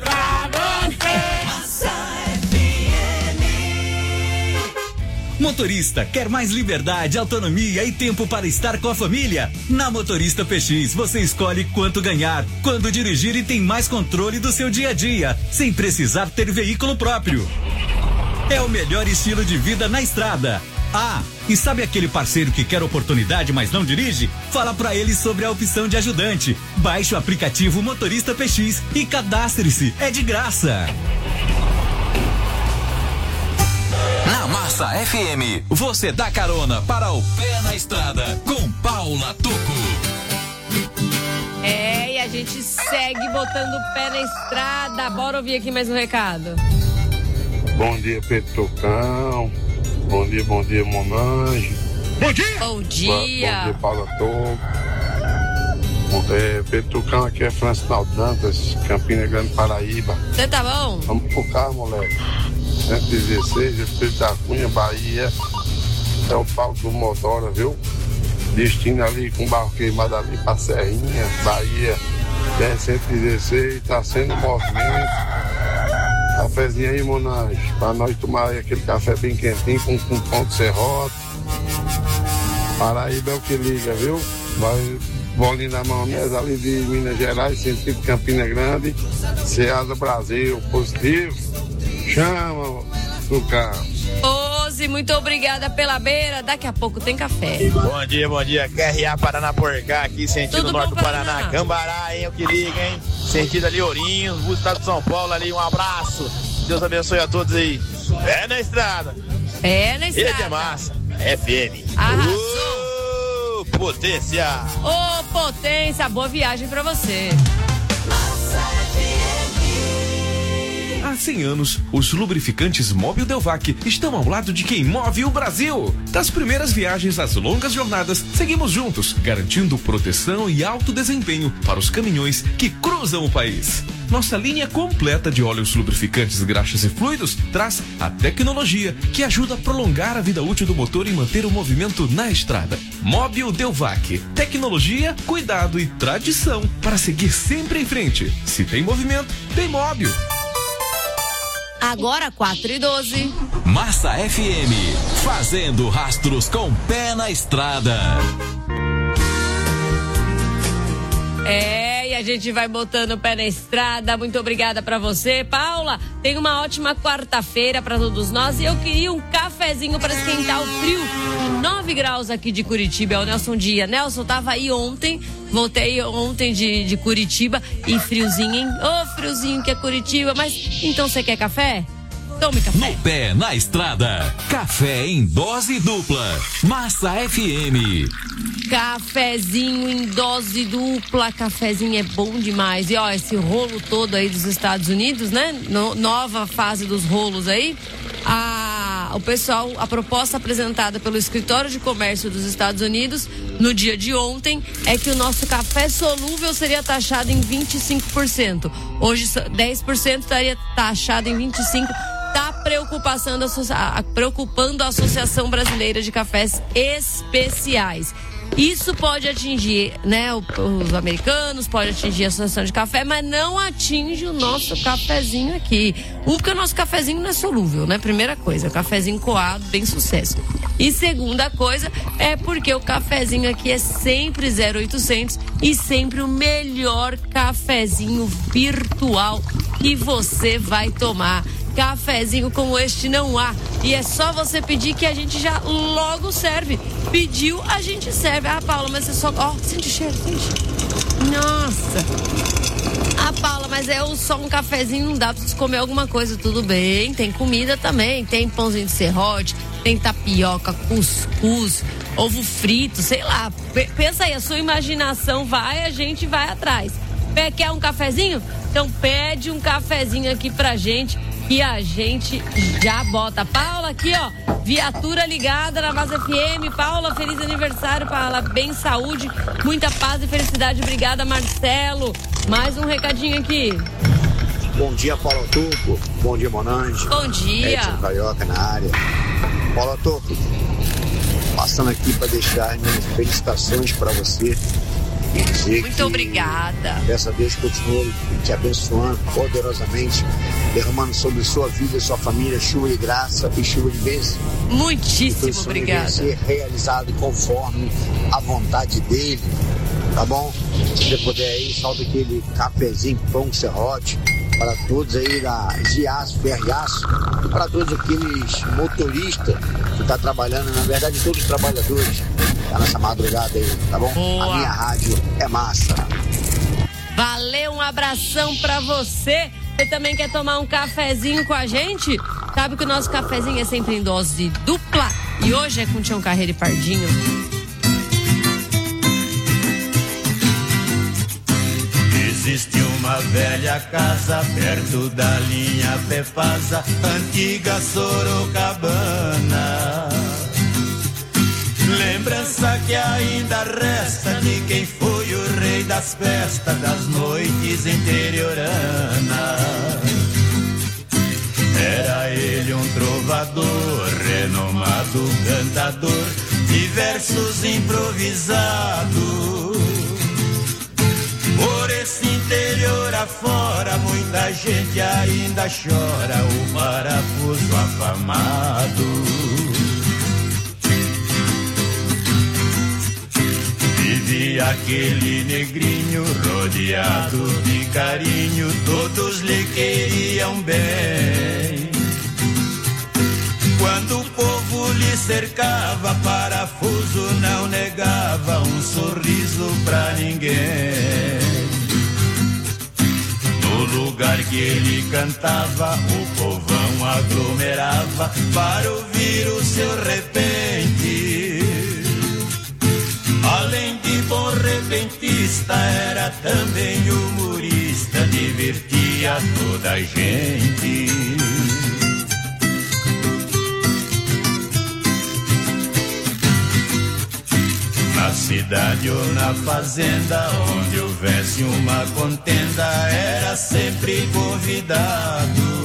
Motorista, quer mais liberdade, autonomia e tempo para estar com a família? Na Motorista PX, você escolhe quanto ganhar, quando dirigir e tem mais controle do seu dia a dia, sem precisar ter veículo próprio. É o melhor estilo de vida na estrada. Ah, e sabe aquele parceiro que quer oportunidade, mas não dirige? Fala pra ele sobre a opção de ajudante. Baixe o aplicativo Motorista PX e cadastre-se, é de graça. Na Massa FM, você dá carona para o Pé na Estrada com Paula Tocco. É, e a gente segue botando o pé na estrada. Bora ouvir aqui mais um recado. Bom dia, Petrucão. Bom dia, Monange. Bom dia! Bom dia, Paula Tocco. Petrucão, aqui é Francinal Dantas, Campina Grande, Paraíba. Você tá bom? Vamos pro carro, moleque. 116, Espírito da Cunha, Bahia. É o pau do Motora, viu? Destino ali com barro queimado ali pra Serrinha, Bahia. 116, tá sendo movimento. Cafezinho aí, Monange, pra nós tomar aí aquele café bem quentinho com pão de serrote. Paraíba é o que liga, viu? Bolinha na mão mesmo, ali de Minas Gerais, sentido Campina Grande, Ceasa Brasil, positivo. Chama do carro. Oze, muito obrigada pela beira. Daqui a pouco tem café. Bom dia. QRA Paraná Porcá, aqui, sentido tudo norte do Paraná. Cambará, hein? O que liga, hein? Sentido ali, Ourinhos, o estado de São Paulo ali. Um abraço. Deus abençoe a todos aí. É na estrada. É na estrada. Rede é massa. FM. Arrasou. Potência. Ô, potência. Boa viagem pra você. Há 100 anos, os lubrificantes Mobil Delvac estão ao lado de quem move o Brasil. Das primeiras viagens às longas jornadas, seguimos juntos, garantindo proteção e alto desempenho para os caminhões que cruzam o país. Nossa linha completa de óleos lubrificantes, graxas e fluidos traz a tecnologia que ajuda a prolongar a vida útil do motor e manter o movimento na estrada. Mobil Delvac. Tecnologia, cuidado e tradição para seguir sempre em frente. Se tem movimento, tem Mobil. Agora 4h12. Massa FM, fazendo rastros com pé na estrada. É, e a gente vai botando o pé na estrada. Muito obrigada pra você, Paula. Tenha uma ótima quarta-feira pra todos nós. E eu queria um cafezinho pra esquentar o frio. 9 graus aqui de Curitiba, é o Nelson Dia. Nelson, tava aí ontem, voltei ontem de Curitiba e friozinho, hein? Ô, friozinho que é Curitiba, mas então você quer café? Tome café. No pé na estrada, café em dose dupla. Massa FM. Cafezinho em dose dupla, cafezinho é bom demais. E ó, esse rolo todo aí dos Estados Unidos, né? Nova fase dos rolos aí. A proposta apresentada pelo Escritório de Comércio dos Estados Unidos no dia de ontem é que o nosso café solúvel seria taxado em 25%. Hoje 10% estaria taxado em 25%. Está preocupando a Associação Brasileira de Cafés Especiais. Isso pode atingir, né, os americanos, pode atingir a Associação de Café, mas não atinge o nosso cafezinho aqui. Porque o nosso cafezinho não é solúvel, né? Primeira coisa, o cafezinho coado, bem sucesso. E segunda coisa, é porque o cafezinho aqui é sempre 0800 e sempre o melhor cafezinho virtual que você vai tomar. Cafezinho como este não há. E é só você pedir que a gente já logo serve. Pediu, a gente serve. Ah, Paula, mas você só... Ó, sente o cheiro, sente. Nossa. Ah, Paula, mas só um cafezinho não dá pra você comer alguma coisa, tudo bem. Tem comida também, tem pãozinho de serrote, tem tapioca, cuscuz, ovo frito, sei lá. Pensa aí, a sua imaginação vai, a gente vai atrás. Quer um cafezinho? Então pede um cafezinho aqui pra gente e a gente já bota. Paula, aqui ó, viatura ligada na Massa FM. Paula, feliz aniversário, Paula, bem, saúde, muita paz e felicidade. Obrigada, Marcelo. Mais um recadinho aqui. Bom dia, Paula Tuco. Bom dia, Monange. Bom dia. Edson Carioca na área. Paula Tuco, passando aqui para deixar minhas felicitações para você. E dizer muito obrigada. Dessa vez continue te abençoando poderosamente, derramando sobre sua vida e sua família chuva de graça e chuva de bênção. Muitíssimo obrigada. Ser realizado conforme a vontade dele, tá bom? Se você puder aí, salta aquele cafezinho, pão, serrote, para todos aí da Giaço, Ferriaço, e para todos aqueles motoristas que estão trabalhando, na verdade todos os trabalhadores, tá nessa madrugada aí, tá bom? Boa. A minha rádio é massa. Valeu, um abração pra você. Você também quer tomar um cafezinho com a gente? Sabe que o nosso cafezinho é sempre em dose dupla e hoje é com Tião Carreiro e Pardinho. Existe uma velha casa perto da linha Pefasa, antiga Sorocabana. Lembrança que ainda resta de quem foi o rei das festas, das noites interioranas. Era ele um trovador, renomado cantador, de versos improvisados. Por esse interior afora, muita gente ainda chora o parafuso afamado. Vivia aquele negrinho rodeado de carinho, todos lhe queriam bem. Quando o povo lhe cercava, parafuso não negava um sorriso pra ninguém. No lugar que ele cantava, o povão aglomerava para ouvir o seu repente. Além de bom repentista, era também humorista, divertia toda a gente. Na cidade ou na fazenda, onde houvesse uma contenda, era sempre convidado.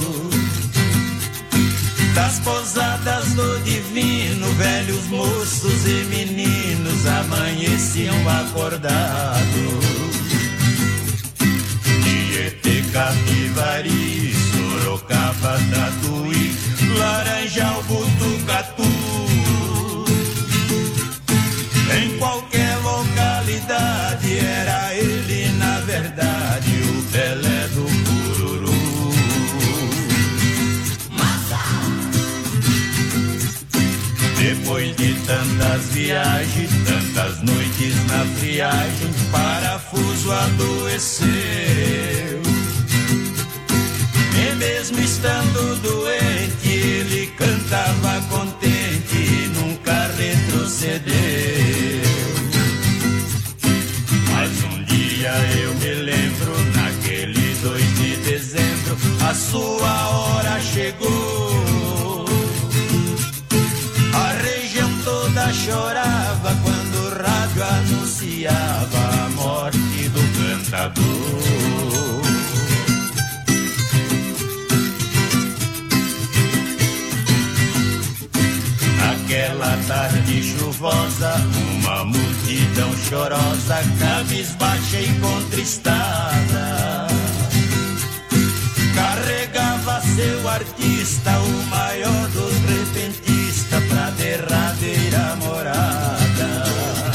Das pousadas do divino, velhos moços e meninos amanheciam acordados. Tietê, Capivari, Sorocaba, Tatuí, Laranjal, Botucatu. Em qualquer localidade era ele, na verdade, o Pelé do Cururu. Depois de tantas viagens, tantas noites na friagem, parafuso adoeceu. E mesmo estando doente, ele cantava contente e nunca retrocedeu. Mas um dia eu me lembro, naquele 2 de dezembro, a sua hora chegou. A região toda chorava quando o rádio anunciava a morte do cantador. Naquela tarde chuvosa, uma multidão chorosa, cabisbaixa e contristada, carregava seu artista, o maior dos repentistas, pra derradeira morada.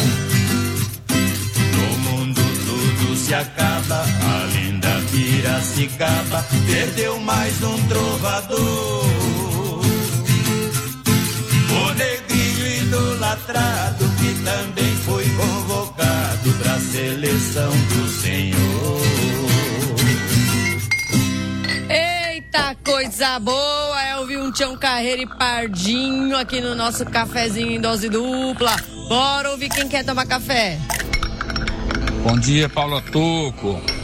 No mundo tudo se acaba, a linda Piracicaba perdeu mais um trovador. O negrinho idolatrado que também foi convocado tudo pra seleção do Senhor. Eita, coisa boa! Eu vi um Tião Carreiro e Pardinho aqui no nosso cafezinho em dose dupla. Bora ouvir quem quer tomar café. Bom dia, Paula Toco.